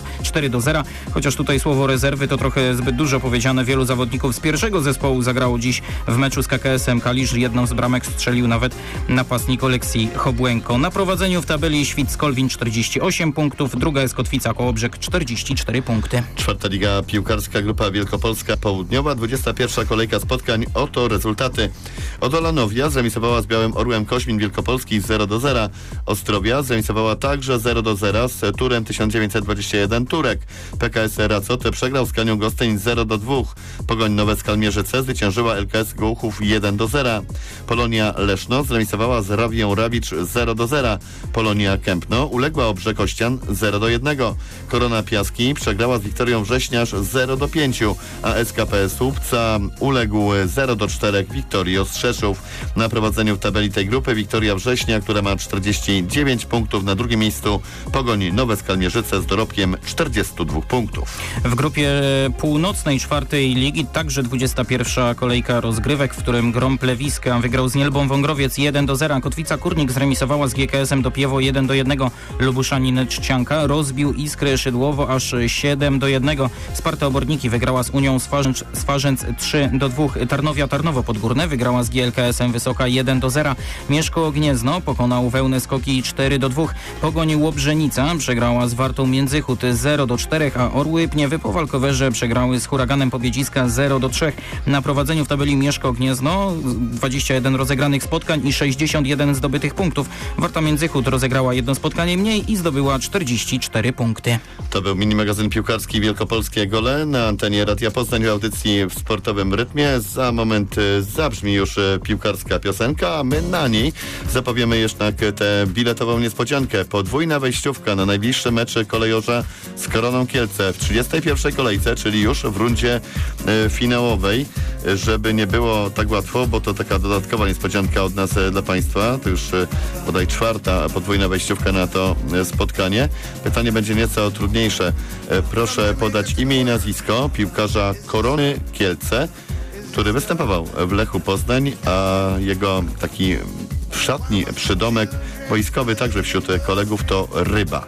do zera. Chociaż tutaj słowo rezerwy to trochę zbyt dużo powiedziane. Wielu zawodników z pierwszego zespołu zagrało dziś w meczu z K K S-em Kalisz. Jedną z bramek strzelił nawet napastnik Oleksij Chobłęko. Na prowadzeniu w tabeli Świt Skolwin czterdzieści osiem punktów, druga jest Kotwica Kołobrzeg czterdzieści cztery punkty. Czwarta liga piłkarska, grupa Wielkopolska Południowa, dwudziesta pierwsza kolejka spotkań. Oto rezultaty. Odolanowia zremisowała z Białym Orłem Koźmin Wielkopolski zero do zera. Ostrowia zremisowała także zero do zera z Turem tysiąc dziewięćset dwadzieścia jeden Turek. P K S Racot przegrał z Kanią Gostyń zero do dwóch. Pogoń Nowe Skalmierzyce zwyciężyła L K S Gołuchów jeden do zera. Polonia Leszno zremisowała z Rawią Rawicz zero do zera. Polonia Kępno uległa Obrzeg Ościan zero do jednego. Korona Piaski przegrała z Wiktorią Wrześniarz zero do pięciu, a S K P S Słupca uległ zero do czterech Wiktorii Ostrzeszów. Na prowadzeniu w tabeli tej grupy Wiktoria Września, która ma czterdzieści dziewięć punktów, na drugim miejscu Pogoń Nowe Skalmierzyce z dorobkiem czterdziestu dwóch punktów. W grupie północnej czwartej ligi także dwudziesta pierwsza kolejka rozgrywek, w którym Grom Plewiska wygrał z Nielbą Wągrowiec jeden do zera. Kotwica Kurnik zremisowała z G K S-em Dopiewo jeden do jednego. Lubuszanin Czcianka rozbił Iskrę Szydłowo aż siedem do jednego. Sparta Oborniki wygrała z Unią Swarzędz, Swarzędz trzy do dwóch. Tarnowia Tarnowo Podgórne wygrała z G L K S-em Wysoka jeden do zera. Mieszko Gniezno pokonał Wełnę Skoki cztery do dwóch. Pogoń Łobrzenica przegrała z Wartą Międzychód zero do czterech, a Orły Pniewy po walkowerze przegrały z Huraganem Pobiedziska zero do trzech. Na prowadzeniu w tabeli Mieszko Gniezno dwadzieścia jeden rozegranych spotkań i sześćdziesiąt jeden zdobytych punktów. Warta Międzychód rozegrała jedno spotkanie mniej i zdobyła czterdzieści cztery punkty. To był mini magazyn piłkarski Wielkopolskie Gole na antenie Radia Poznań w audycji w sportowym rytmie. Za moment zabrzmi już piłkarska piosenka, a my na niej zapowiemy jednak tę biletową niespodziankę. Podwójna wejściówka na najbliższe mecze kolejorza z Koroną Kielce w trzydziestej pierwszej kolejce, czyli już w rundzie e, finałowej. Żeby nie było tak łatwo, bo to taka dodatkowa niespodzianka od nas e, dla Państwa. To już e, bodaj czwarta podwójna wejściówka na to e, spotkanie. Pytanie będzie nieco trudniejsze. E, proszę podać imię i nazwisko piłkarza Korony Kielce, który występował w Lechu Poznań, a jego taki w szatni przydomek wojskowy także wśród kolegów to Ryba.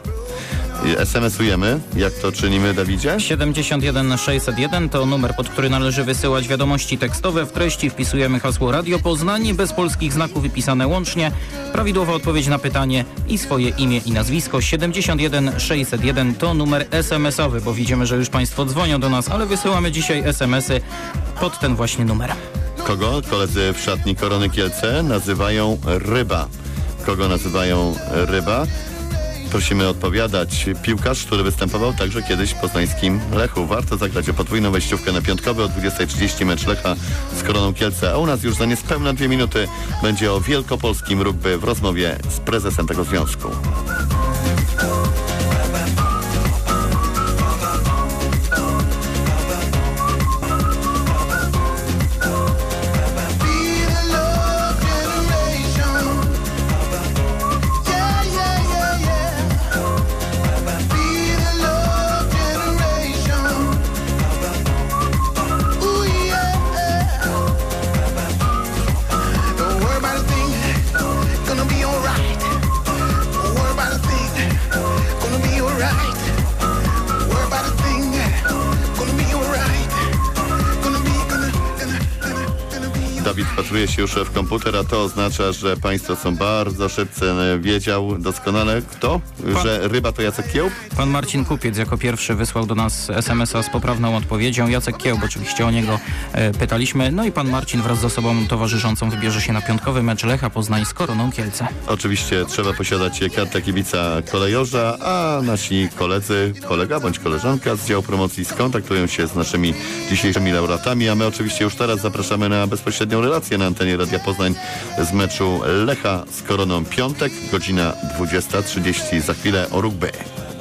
es em esujemy. Jak to czynimy, Dawidzie? siedemdziesiąt jeden sześćset jeden to numer, pod który należy wysyłać wiadomości tekstowe. W treści wpisujemy hasło Radio Poznań, bez polskich znaków wypisane łącznie. Prawidłowa odpowiedź na pytanie i swoje imię i nazwisko. siedemdziesiąt jeden sześćset jeden to numer es em esowy, bo widzimy, że już Państwo dzwonią do nas, ale wysyłamy dzisiaj es em esy pod ten właśnie numer. Kogo koledzy w szatni Korony Kielce nazywają Ryba? Kogo nazywają Ryba? Prosimy odpowiadać. Piłkarz, który występował także kiedyś w poznańskim Lechu. Warto zagrać o podwójną wejściówkę na piątkowy o dwudziestej trzydzieści mecz Lecha z Koroną Kielce. A u nas już za niespełna dwie minuty będzie o wielkopolskim rugby w rozmowie z prezesem tego związku. wczytuje się już w komputer, a to oznacza, że państwo są bardzo szybcy. Wiedział doskonale kto? Pan... Że ryba to Jacek Kiełb? Pan Marcin Kupiec jako pierwszy wysłał do nas es em es a z poprawną odpowiedzią. Jacek Kiełb, oczywiście o niego e, pytaliśmy. No i pan Marcin wraz z osobą towarzyszącą wybierze się na piątkowy mecz Lecha Poznań z Koroną Kielce. Oczywiście trzeba posiadać kartę kibica kolejorza, a nasi koledzy, kolega bądź koleżanka z działu promocji skontaktują się z naszymi dzisiejszymi laureatami, a my oczywiście już teraz zapraszamy na bezpośrednią relację na antenie Radia Poznań z meczu Lecha z Koroną. Piątek, godzina dwudziesta trzydzieści. Za chwilę o rugby.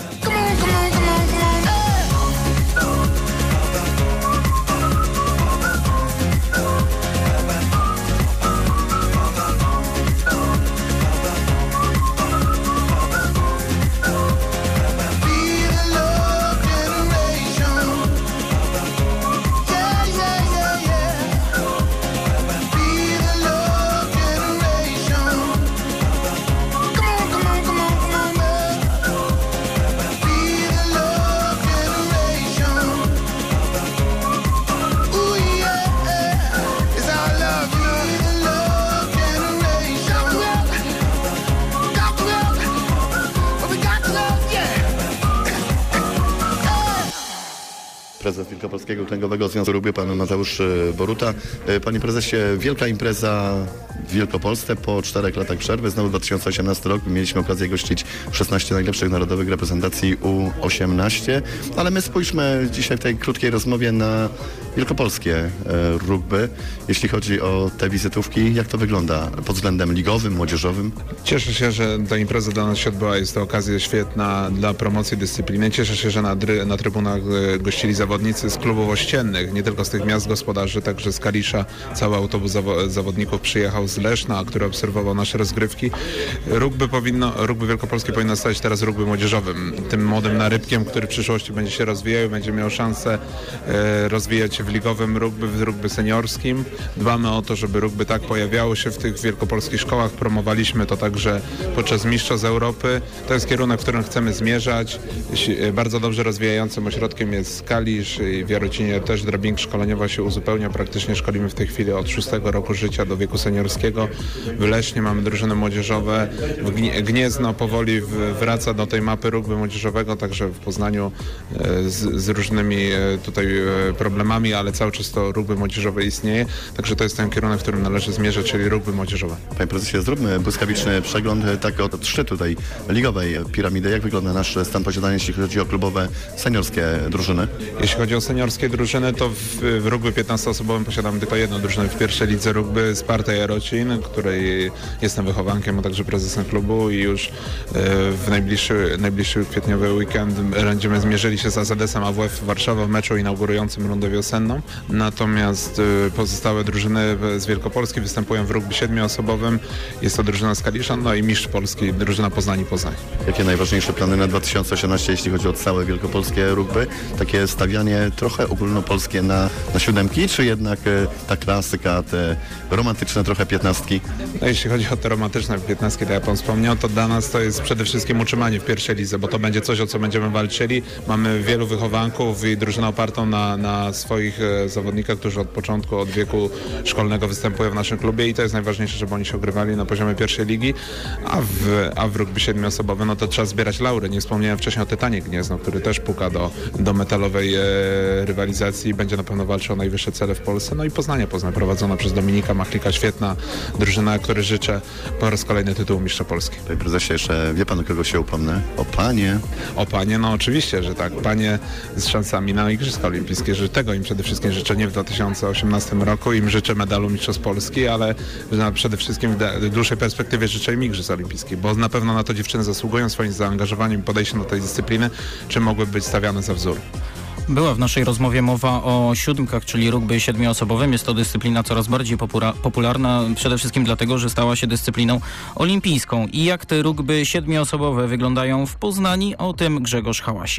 Prezes Wielkopolskiego Tęgowego Związku Rugby, pan Mateusz Boruta. Panie prezesie, wielka impreza w Wielkopolsce po czterech latach przerwy. Znowu dwa tysiące osiemnasty rok. Mieliśmy okazję gościć szesnaście najlepszych narodowych reprezentacji U osiemnaście, ale my spójrzmy dzisiaj w tej krótkiej rozmowie na wielkopolskie rugby. Jeśli chodzi o te wizytówki, jak to wygląda pod względem ligowym, młodzieżowym? Cieszę się, że ta impreza dla nas się odbyła. Jest to okazja świetna dla promocji dyscypliny. Cieszę się, że na, dry, na trybunach gościli zawodnicy z klubów ościennych, nie tylko z tych miast gospodarzy, także z Kalisza. Cały autobus zawo- zawodników przyjechał z Leszna, który obserwował nasze rozgrywki. Rugby powinno, rugby wielkopolskie powinno stać teraz rugby młodzieżowym. Tym młodym narybkiem, który w przyszłości będzie się rozwijał, będzie miał szansę e, rozwijać się w ligowym rugby, w rugby seniorskim. Dbamy o to, żeby rugby tak pojawiało się w tych wielkopolskich szkołach. Promowaliśmy to także podczas Mistrzostw Europy. To jest kierunek, w którym chcemy zmierzać. Bardzo dobrze rozwijającym ośrodkiem jest Kalisz i w Jarocinie też drabinka szkoleniowa się uzupełnia. Praktycznie szkolimy w tej chwili od szóstego roku życia do wieku seniorskiego. W Lesznie mamy drużyny młodzieżowe. W Gniezno powoli wraca do tej mapy rugby młodzieżowego, także w Poznaniu z, z różnymi tutaj problemami, ale cały czas to rugby młodzieżowe istnieje. Także to jest ten kierunek, w którym należy zmierzać, czyli rugby młodzieżowe. Panie prezesie, zróbmy błyskawiczny przegląd tak od szczytu tej ligowej piramidy. Jak wygląda nasz stan posiadania, jeśli chodzi o klubowe seniorskie drużyny? Jeśli chodzi o seniorskie drużyny, to w, w rugby piętnastoosobowym posiadamy tylko jedną drużynę w pierwszej lidze rugby Sparta Jarocin, której jestem wychowankiem, a także prezesem klubu i już e, w najbliższy, najbliższy kwietniowy weekend będziemy zmierzyli się z A Z S-em A W F Warszawa w meczu inaugurującym rundę wiosenną. Natomiast e, pozostałe drużyny z Wielkopolski występują w rugby siedmioosobowym. Jest to drużyna z Kalisza, no i mistrz Polski, drużyna Poznań i Poznań. Jakie najważniejsze plany na dwa tysiące osiemnaście, jeśli chodzi o całe wielkopolskie rugby? Takie stawianie trochę ogólnopolskie na, na siódemki, czy jednak e, ta klasyka, te romantyczne trochę piętnastki? No, jeśli chodzi o te romantyczne piętnastki, tak jak pan wspomniał, to dla nas to jest przede wszystkim utrzymanie w pierwszej lidze, bo to będzie coś, o co będziemy walczyli. Mamy wielu wychowanków i drużynę opartą na, na swoich e, zawodnikach, którzy od początku, od wieku szkolnego występują w naszym klubie i to jest najważniejsze, żeby oni się ogrywali na poziomie pierwszej ligi, a w, a w rugby siedmioosobowym, no to trzeba zbierać laury. Nie wspomniałem wcześniej o Tytanie Gniezno, który też puka do, do metalowej e, rywalizacji i będzie na pewno walczył o najwyższe cele w Polsce. No i Poznanie Poznań prowadzona przez Dominika Machlika, świetna drużyna, której życzę po raz kolejny tytułu mistrza Polski. Panie prezesie, jeszcze wie pan, o kogo się upomnę? O panie? O panie, no oczywiście, że tak. Panie z szansami na Igrzyska Olimpijskie. Że tego im przede wszystkim życzę nie w dwa tysiące osiemnastym roku. Im życzę medalu mistrzostw Polski, ale że przede wszystkim w dłuższej perspektywie życzę im Igrzysk Olimpijskich, bo na pewno na to dziewczyny zasługują swoim zaangażowaniem i podejściem do tej dyscypliny, czy mogły być stawiane za wzór. Była w naszej rozmowie mowa o siódmkach, czyli rugby siedmioosobowym. Jest to dyscyplina coraz bardziej popura- popularna, przede wszystkim dlatego, że stała się dyscypliną olimpijską. I jak te rugby siedmioosobowe wyglądają w Poznaniu, o tym Grzegorz Hałasik.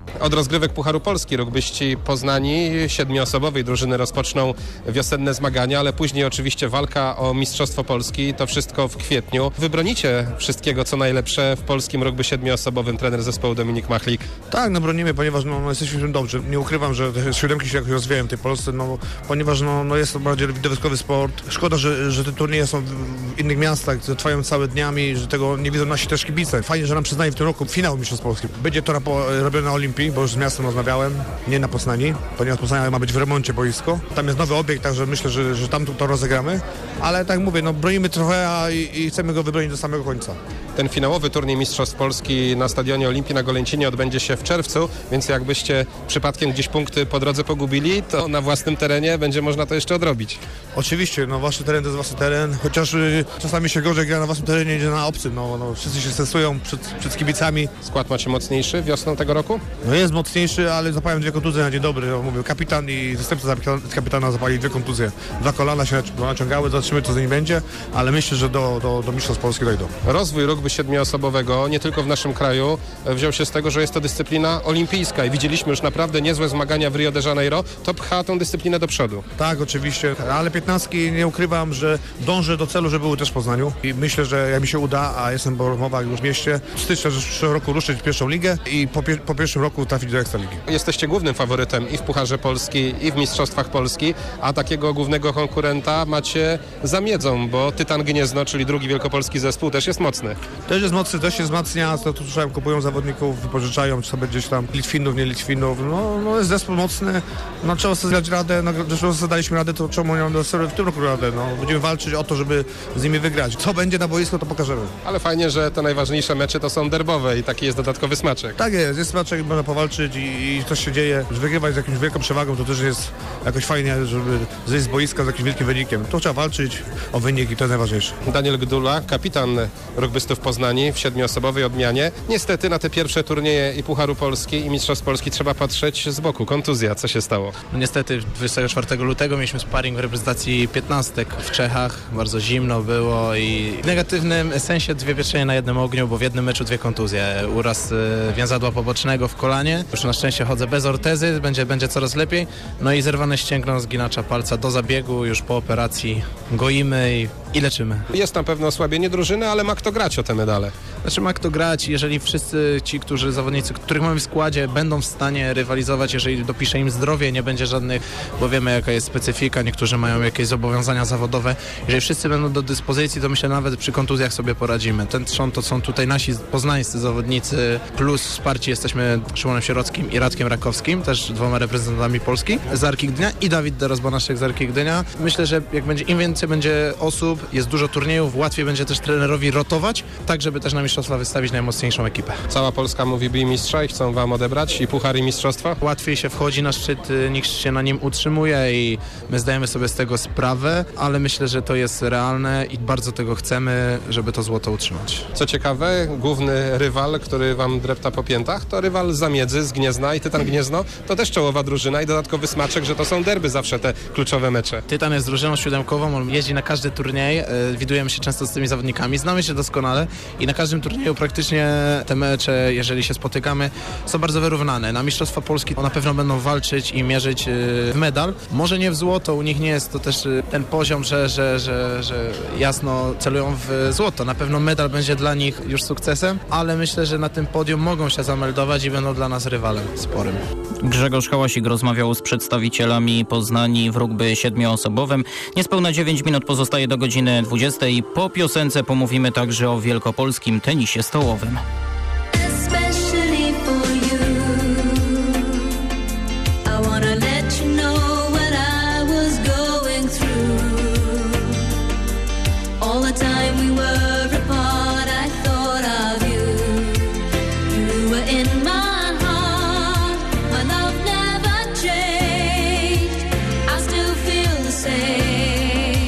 Od rozgrywek Pucharu Polski rugbyści Poznani siedmioosobowej drużyny rozpoczną wiosenne zmagania, ale później oczywiście walka o Mistrzostwo Polski. To wszystko w kwietniu. Wybronicie wszystkiego, co najlepsze w polskim rugby siedmioosobowym, trener zespołu Dominik Machlik. Tak, no bronimy, ponieważ no, no, jesteśmy w tym dobrze. Nie ukrywam, że te siódemki się jakoś rozwijają w tej Polsce, no, ponieważ no, no, jest to bardziej widowiskowy sport. Szkoda, że, że te turnieje są w innych miastach, trwają całe dniami, że tego nie widzą nasi też kibice. Fajnie, że nam przyznaje w tym roku finał Mistrzostw Polski. Będzie to robione na Olimpii, bo już z miastem rozmawiałem, nie na Poznani, ponieważ Poznania ma być w remoncie boisko. Tam jest nowy obiekt, także myślę, że, że tam to rozegramy, ale tak mówię, no bronimy trochę a i, i chcemy go wybronić do samego końca. Ten finałowy turniej Mistrzostw Polski na stadionie Olimpii na Golęcinie odbędzie się w czerwcu, więc jakbyście przypadkiem gdzieś punkty po drodze pogubili, to na własnym terenie będzie można to jeszcze odrobić. Oczywiście, no wasz teren to jest wasz teren, chociaż y, czasami się gorzej gra na waszym terenie niż na obcym, no, no wszyscy się stresują przed, przed kibicami. Skład macie mocniejszy wiosną tego roku? No jest mocniejszy, ale zapałem dwie kontuzje na dzień dobry, no, mówię, kapitan i zastępca kapitana zapali dwie kontuzje. Dwa kolana się naciągały, zobaczymy co z nimi będzie, ale myślę, że do, do, do Mistrzostw Polski dojdą. Rozwój rugby siedmioosobowego, nie tylko w naszym kraju, wziął się z tego, że jest to dyscyplina olimpijska i widzieliśmy już naprawdę niezłe zmagania w Rio de Janeiro, to pcha tą dyscyplinę do przodu. Tak, oczywiście, ale piętnastki nie ukrywam, że dążę do celu, żeby były też w Poznaniu i myślę, że jak mi się uda, a jestem po rozmowach już w mieście, w styczniu przyszłego roku ruszyć w pierwszą ligę i po, pie- po pierwszym roku trafić do Ekstraligi. Jesteście głównym faworytem i w Pucharze Polski, i w Mistrzostwach Polski, a takiego głównego konkurenta macie za Miedzą, bo Tytan Gniezno, czyli drugi wielkopolski zespół, też jest mocny. Też jest mocny, też się wzmacnia, to tu słyszałem, kupują zawodników, wypożyczają sobie gdzieś tam Litwinów, nie Litwinów, no, no jest zespół mocny, no trzeba sobie dać radę, no zresztą sobie daliśmy radę, to czemu nie mamy sobie w tym roku radę, no będziemy walczyć o to, żeby z nimi wygrać. Co będzie na boisku, to pokażemy. Ale fajnie, że te najważniejsze mecze to są derbowe i taki jest dodatkowy smaczek. Tak jest, jest smaczek, można powalczyć i, i coś się dzieje, że wygrywać z jakąś wielką przewagą, to też jest jakoś fajnie, żeby zejść z boiska z jakimś wielkim wynikiem. To trzeba walczyć o wynik i to jest najważniejsze. Daniel Gdula, kapitan rugbystów Poznani w siedmioosobowej odmianie. Niestety na te pierwsze turnieje i Pucharu Polski i Mistrzostw Polski trzeba patrzeć z boku. Kontuzja, co się stało? No niestety dwudziestego czwartego lutego mieliśmy sparring w reprezentacji piętnastek w Czechach. Bardzo zimno było i w negatywnym sensie dwie pieczenie na jednym ogniu, bo w jednym meczu dwie kontuzje. Uraz więzadła pobocznego w kolanie. Już na szczęście chodzę bez ortezy, będzie, będzie coraz lepiej. No i zerwane ścięgno zginacza palca do zabiegu. Już po operacji goimy i, i leczymy. Jest na pewno osłabienie drużyny, ale ma kto grać o te medale. Znaczy ma kto grać, jeżeli wszyscy ci, którzy zawodnicy, których mamy w składzie, będą w stanie rywalizować, jeżeli dopisze im zdrowie, nie będzie żadnych, bo wiemy jaka jest specyfika, niektórzy mają jakieś zobowiązania zawodowe. Jeżeli wszyscy będą do dyspozycji, to myślę nawet przy kontuzjach sobie poradzimy. Ten trzon to są tutaj nasi poznańscy zawodnicy, plus wsparci jesteśmy Szymonem Sierockim i Radkiem Rakowskim, też dwoma reprezentantami Polski z Arki Gdynia i Dawid Derozbanaszek z Arki Gdynia. Myślę, że jak będzie im więcej będzie osób, jest dużo turniejów, łatwiej będzie też trenerowi rotować, tak żeby też na mistrzostwa wystawić najmocniejszą ekipę. Cała Polska mówi bij mistrza i chcą wam odebrać i puchar i mistrzostwa? Łatwiej się wchodzi na szczyt, nikt się na nim utrzymuje i my zdajemy sobie z tego sprawę, ale myślę, że to jest realne i bardzo tego chcemy, żeby to złoto utrzymać. Co ciekawe, główny rywal, który wam drepta po piętach, to rywal z Zamiedzy, z Gniezna i Tytan Gniezno to też czołowa drużyna i dodatkowy smaczek, że to są derby zawsze te kluczowe mecze. Tytan jest drużyną siódemkową, on jeździ na każdy turniej, yy, widujemy się często z tymi zawodnikami, znamy się doskonale i na każdym turnieju praktycznie te mecze, jeżeli się spotykamy, są bardzo wyrównane. Na Mistrzostwa Polski na pewno będą walczyć i mierzyć w medal. Może nie w złoto, u nich nie jest to też ten poziom, że, że, że, że jasno celują w złoto. Na pewno medal będzie dla nich już sukcesem, ale myślę, że na tym podium mogą się zameldować i będą dla nas rywalem sporym. Grzegorz Hałasik rozmawiał z przedstawicielami Poznani w rugby siedmioosobowym. Niespełna dziewięć minut pozostaje do godziny dwudziestej. Po piosence pomówimy także o wielkopolskim tenisie stołowym.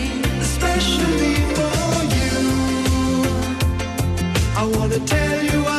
Tell you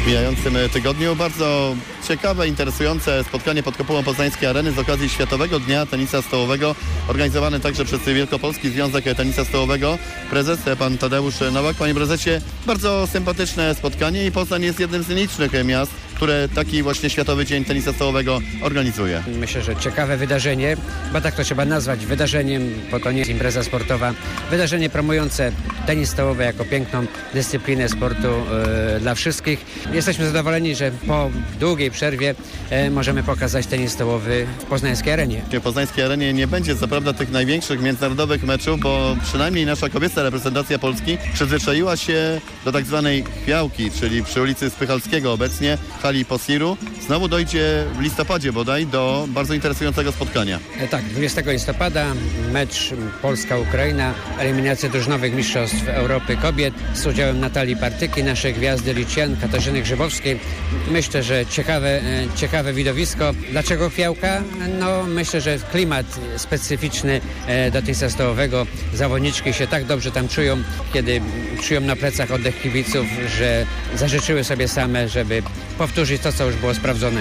w mijającym tygodniu. Bardzo ciekawe, interesujące spotkanie pod kopułą Poznańskiej Areny z okazji Światowego Dnia Tenisa Stołowego, organizowane także przez Wielkopolski Związek Tenisa Stołowego. Prezes pan Tadeusz Nowak. Panie prezesie, bardzo sympatyczne spotkanie i Poznań jest jednym z licznych miast, które taki właśnie Światowy Dzień Tenisa Stołowego organizuje. Myślę, że ciekawe wydarzenie, bo tak to trzeba nazwać wydarzeniem, bo to nie jest impreza sportowa. Wydarzenie promujące tenis stołowy jako piękną dyscyplinę sportu e, dla wszystkich. Jesteśmy zadowoleni, że po długiej przerwie e, możemy pokazać tenis stołowy w Poznańskiej Arenie. W Poznańskiej Arenie nie będzie co prawda tych największych międzynarodowych meczów, bo przynajmniej nasza kobieca reprezentacja Polski przyzwyczaiła się do tak zwanej chwiałki, czyli przy ulicy Spychalskiego obecnie, hali Posiru. Znowu dojdzie w listopadzie bodaj do bardzo interesującego spotkania. E, tak, dwudziestego listopada mecz Polska-Ukraina, eliminacja drużynowych mistrzostw Europy kobiet z udziałem Natalii Partyki, naszej gwiazdy Licjan, Katarzyny Grzybowskiej. Myślę, że ciekawe, e, ciekawe widowisko. Dlaczego chwiałka? No myślę, że klimat specyficzny e, do tenisa stołowego. Zawodniczki się tak dobrze tam czują, kiedy czują na plecach oddech kibiców, że zażyczyły sobie same, żeby powtórzyć to, co już było sprawdzone.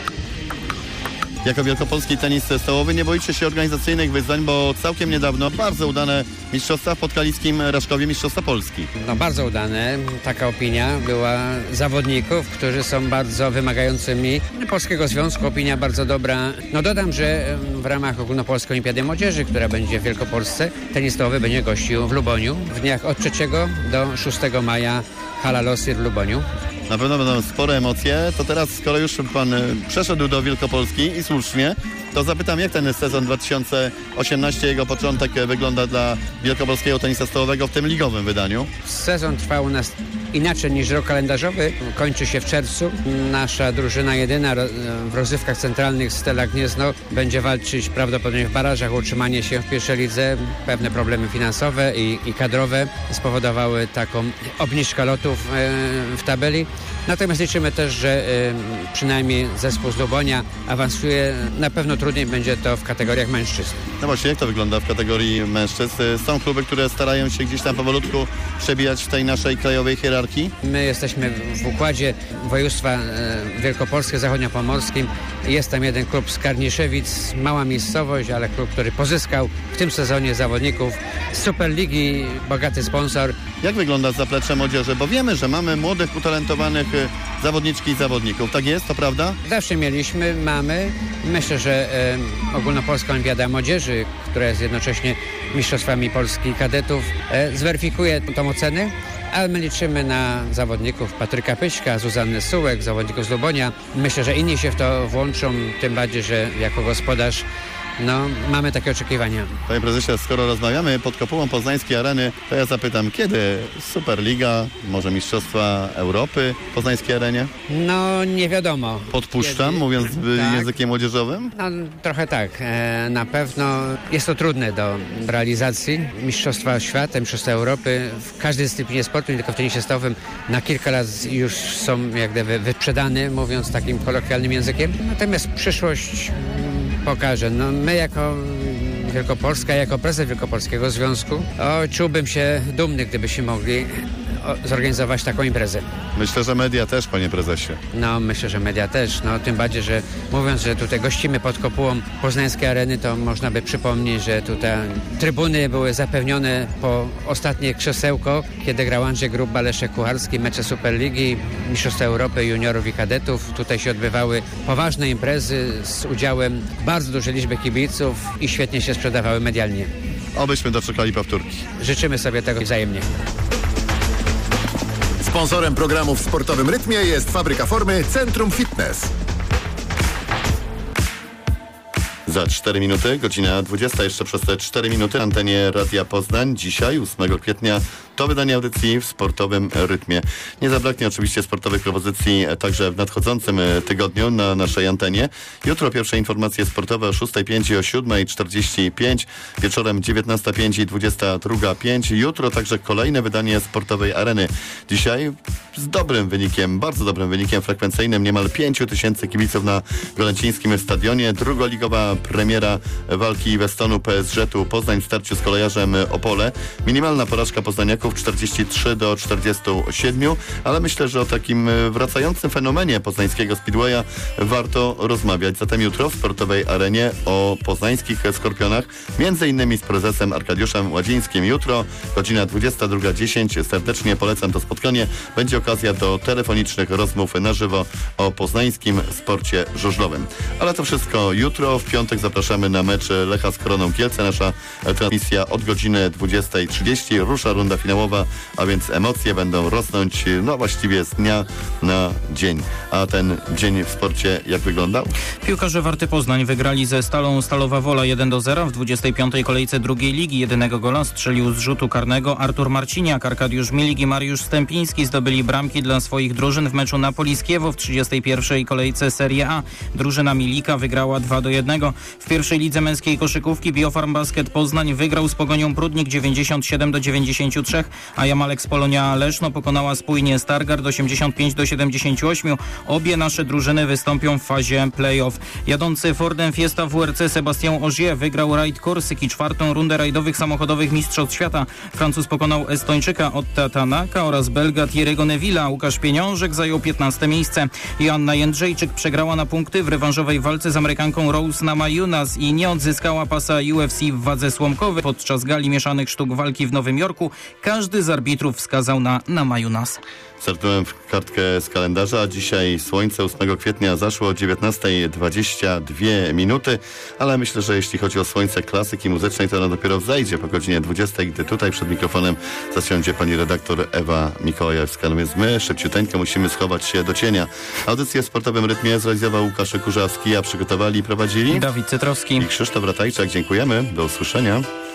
Jako wielkopolski tenis stołowy nie boicie się organizacyjnych wyzwań, bo całkiem niedawno bardzo udane mistrzostwa w Podkaliskim Raszkowie, mistrzostwa Polski. No bardzo udane, taka opinia była zawodników, którzy są bardzo wymagającymi Polskiego Związku, opinia bardzo dobra. No dodam, że w ramach Ogólnopolskiej Olimpiady Młodzieży, która będzie w Wielkopolsce, tenis stołowy będzie gościł w Luboniu w dniach od trzeciego do szóstego maja, hala Losir w Luboniu. Na pewno będą spore emocje. To teraz, skoro już pan przeszedł do Wielkopolski i słusznie, to zapytam, jak ten sezon dwa tysiące osiemnasty, jego początek wygląda dla wielkopolskiego tenisa stołowego w tym ligowym wydaniu? Sezon trwał u nas inaczej niż rok kalendarzowy. Kończy się w czerwcu. Nasza drużyna jedyna w rozgrywkach centralnych Stella Gniezno będzie walczyć prawdopodobnie w barażach o utrzymanie się w pierwszej lidze. Pewne problemy finansowe i, i kadrowe spowodowały taką obniżkę lotów w tabeli. Natomiast liczymy też, że y, przynajmniej zespół z Lubonia awansuje. Na pewno trudniej będzie to w kategoriach mężczyzn. No właśnie, jak to wygląda w kategorii mężczyzn? Są kluby, które starają się gdzieś tam powolutku przebijać w tej naszej krajowej hierarchii? My jesteśmy w układzie województwa y, wielkopolskie, zachodniopomorskim. Jest tam jeden klub z Karniszewic, mała miejscowość, ale klub, który pozyskał w tym sezonie zawodników z Superligi, bogaty sponsor. Jak wygląda zaplecze młodzieży? Bo wiemy, że mamy młodych, utalentowanych zawodniczki i zawodników. Tak jest, to prawda? Zawsze mieliśmy, mamy. Myślę, że e, Ogólnopolska Olimpiada Młodzieży, która jest jednocześnie mistrzostwami Polski kadetów, e, zweryfikuje tą ocenę. Ale my liczymy na zawodników Patryka Pyśka, Zuzanny Sułek, zawodników z Lubonia. Myślę, że inni się w to włączą, tym bardziej, że jako gospodarz no, mamy takie oczekiwania. Panie prezesie, skoro rozmawiamy pod kopułą Poznańskiej Areny, to ja zapytam, kiedy Superliga, może Mistrzostwa Europy w Poznańskiej Arenie? No, nie wiadomo. Podpuszczam, kiedy? mówiąc tak. językiem młodzieżowym? No, trochę tak. E, na pewno jest to trudne do realizacji. Mistrzostwa Świata, Mistrzostwa Europy w każdej dyscyplinie sportu, nie tylko w tenisie stołowym, na kilka lat już są jak gdyby wyprzedane, mówiąc takim kolokwialnym językiem. Natomiast przyszłość pokaże. No, my jako Wielkopolska, jako prezes Wielkopolskiego Związku, o, czułbym się dumny, gdybyśmy mogli o, zorganizować taką imprezę. Myślę, że media też, panie prezesie. No, myślę, że media też. No, tym bardziej, że mówiąc, że tutaj gościmy pod kopułą Poznańskiej Areny, to można by przypomnieć, że tutaj trybuny były zapewnione po ostatnie krzesełko, kiedy grał Andrzej Gruba, Leszek Kucharski, mecze Superligi, Mistrzostwa Europy, juniorów i kadetów. Tutaj się odbywały poważne imprezy z udziałem bardzo dużej liczby kibiców i świetnie się sprzedawały medialnie. Obyśmy doczekali powtórki. Życzymy sobie tego wzajemnie. Sponsorem programu w sportowym rytmie jest Fabryka Formy Centrum Fitness. Za cztery minuty, godzina dwudziesta, jeszcze przez te cztery minuty antenie Radia Poznań. Dzisiaj, ósmego kwietnia, to wydanie audycji w sportowym rytmie. Nie zabraknie oczywiście sportowych propozycji także w nadchodzącym tygodniu na naszej antenie. Jutro pierwsze informacje sportowe o szóstej pięć i o siódmej czterdzieści pięć, wieczorem dziewiętnasta pięć i dwudziesta druga pięć. Jutro także kolejne wydanie sportowej areny. Dzisiaj z dobrym wynikiem, bardzo dobrym wynikiem frekwencyjnym, niemal pięciu tysięcy kibiców na Golęcińskim stadionie. Drugoligowa premiera walki Westonu P S Z-u Poznań w starciu z kolejarzem Opole. Minimalna porażka poznaniaków czterdzieści trzy do czterdziestu siedmiu, ale myślę, że o takim wracającym fenomenie poznańskiego Speedwaya warto rozmawiać. Zatem jutro w sportowej arenie o poznańskich Skorpionach, między innymi z prezesem Arkadiuszem Ładzińskim. Jutro, godzina dwudziesta druga dziesięć. Serdecznie polecam to spotkanie. Będzie okazja do telefonicznych rozmów na żywo o poznańskim sporcie żużlowym. Ale to wszystko jutro. W piątek zapraszamy na mecz Lecha z Koroną Kielce. Nasza transmisja od godziny dwudziestej trzydzieści. Rusza runda finałowa, a więc emocje będą rosnąć, no właściwie z dnia na dzień. A ten dzień w sporcie jak wyglądał? Piłkarze Warty Poznań wygrali ze Stalą Stalowa Wola jeden do zera w dwudziestej piątej kolejce drugiej ligi. Jedynego gola strzelił z rzutu karnego Artur Marciniak. Arkadiusz Milik i Mariusz Stępiński zdobyli bramki dla swoich drużyn w meczu Napoli z Kiewo w trzydziestej pierwszej kolejce Serie A. Drużyna Milika wygrała dwa do jednego. W pierwszej lidze męskiej koszykówki Biofarm Basket Poznań wygrał z Pogonią Prudnik dziewięćdziesiąt siedem do dziewięćdziesięciu trzech, a Jamalek z Polonia Leszno pokonała spójnie Stargard osiemdziesiąt pięć do siedemdziesięciu ośmiu. Obie nasze drużyny wystąpią w fazie play-off. Jadący Fordem Fiesta W R C Sebastian Ogier wygrał rajd Korsyki, czwartą rundę rajdowych samochodowych Mistrzostw Świata. Francuz pokonał Estończyka Otta Tanaka oraz Belga Thierry'ego Neville'a. Łukasz Pieniążek zajął piętnaste miejsce. Joanna Jędrzejczyk przegrała na punkty w rewanżowej walce z Amerykanką Rose Namajunas i nie odzyskała pasa U F C w wadze słomkowej. Podczas gali mieszanych sztuk walki w Nowym Jorku każdy z arbitrów wskazał na Namajunas. Startowałem w kartkę z kalendarza. Dzisiaj słońce ósmego kwietnia zaszło o dziewiętnasta dwadzieścia dwie minuty, ale myślę, że jeśli chodzi o słońce klasyki muzycznej, to ono dopiero wzejdzie po godzinie dwudziestej, gdy tutaj przed mikrofonem zasiądzie pani redaktor Ewa Mikołajewska. No więc my szybciuteńko musimy schować się do cienia. Audycję w sportowym rytmie zrealizował Łukasz Kurzawski, a przygotowali i prowadzili Dawid Cytrowski i Krzysztof Ratajczak. Dziękujemy. Do usłyszenia.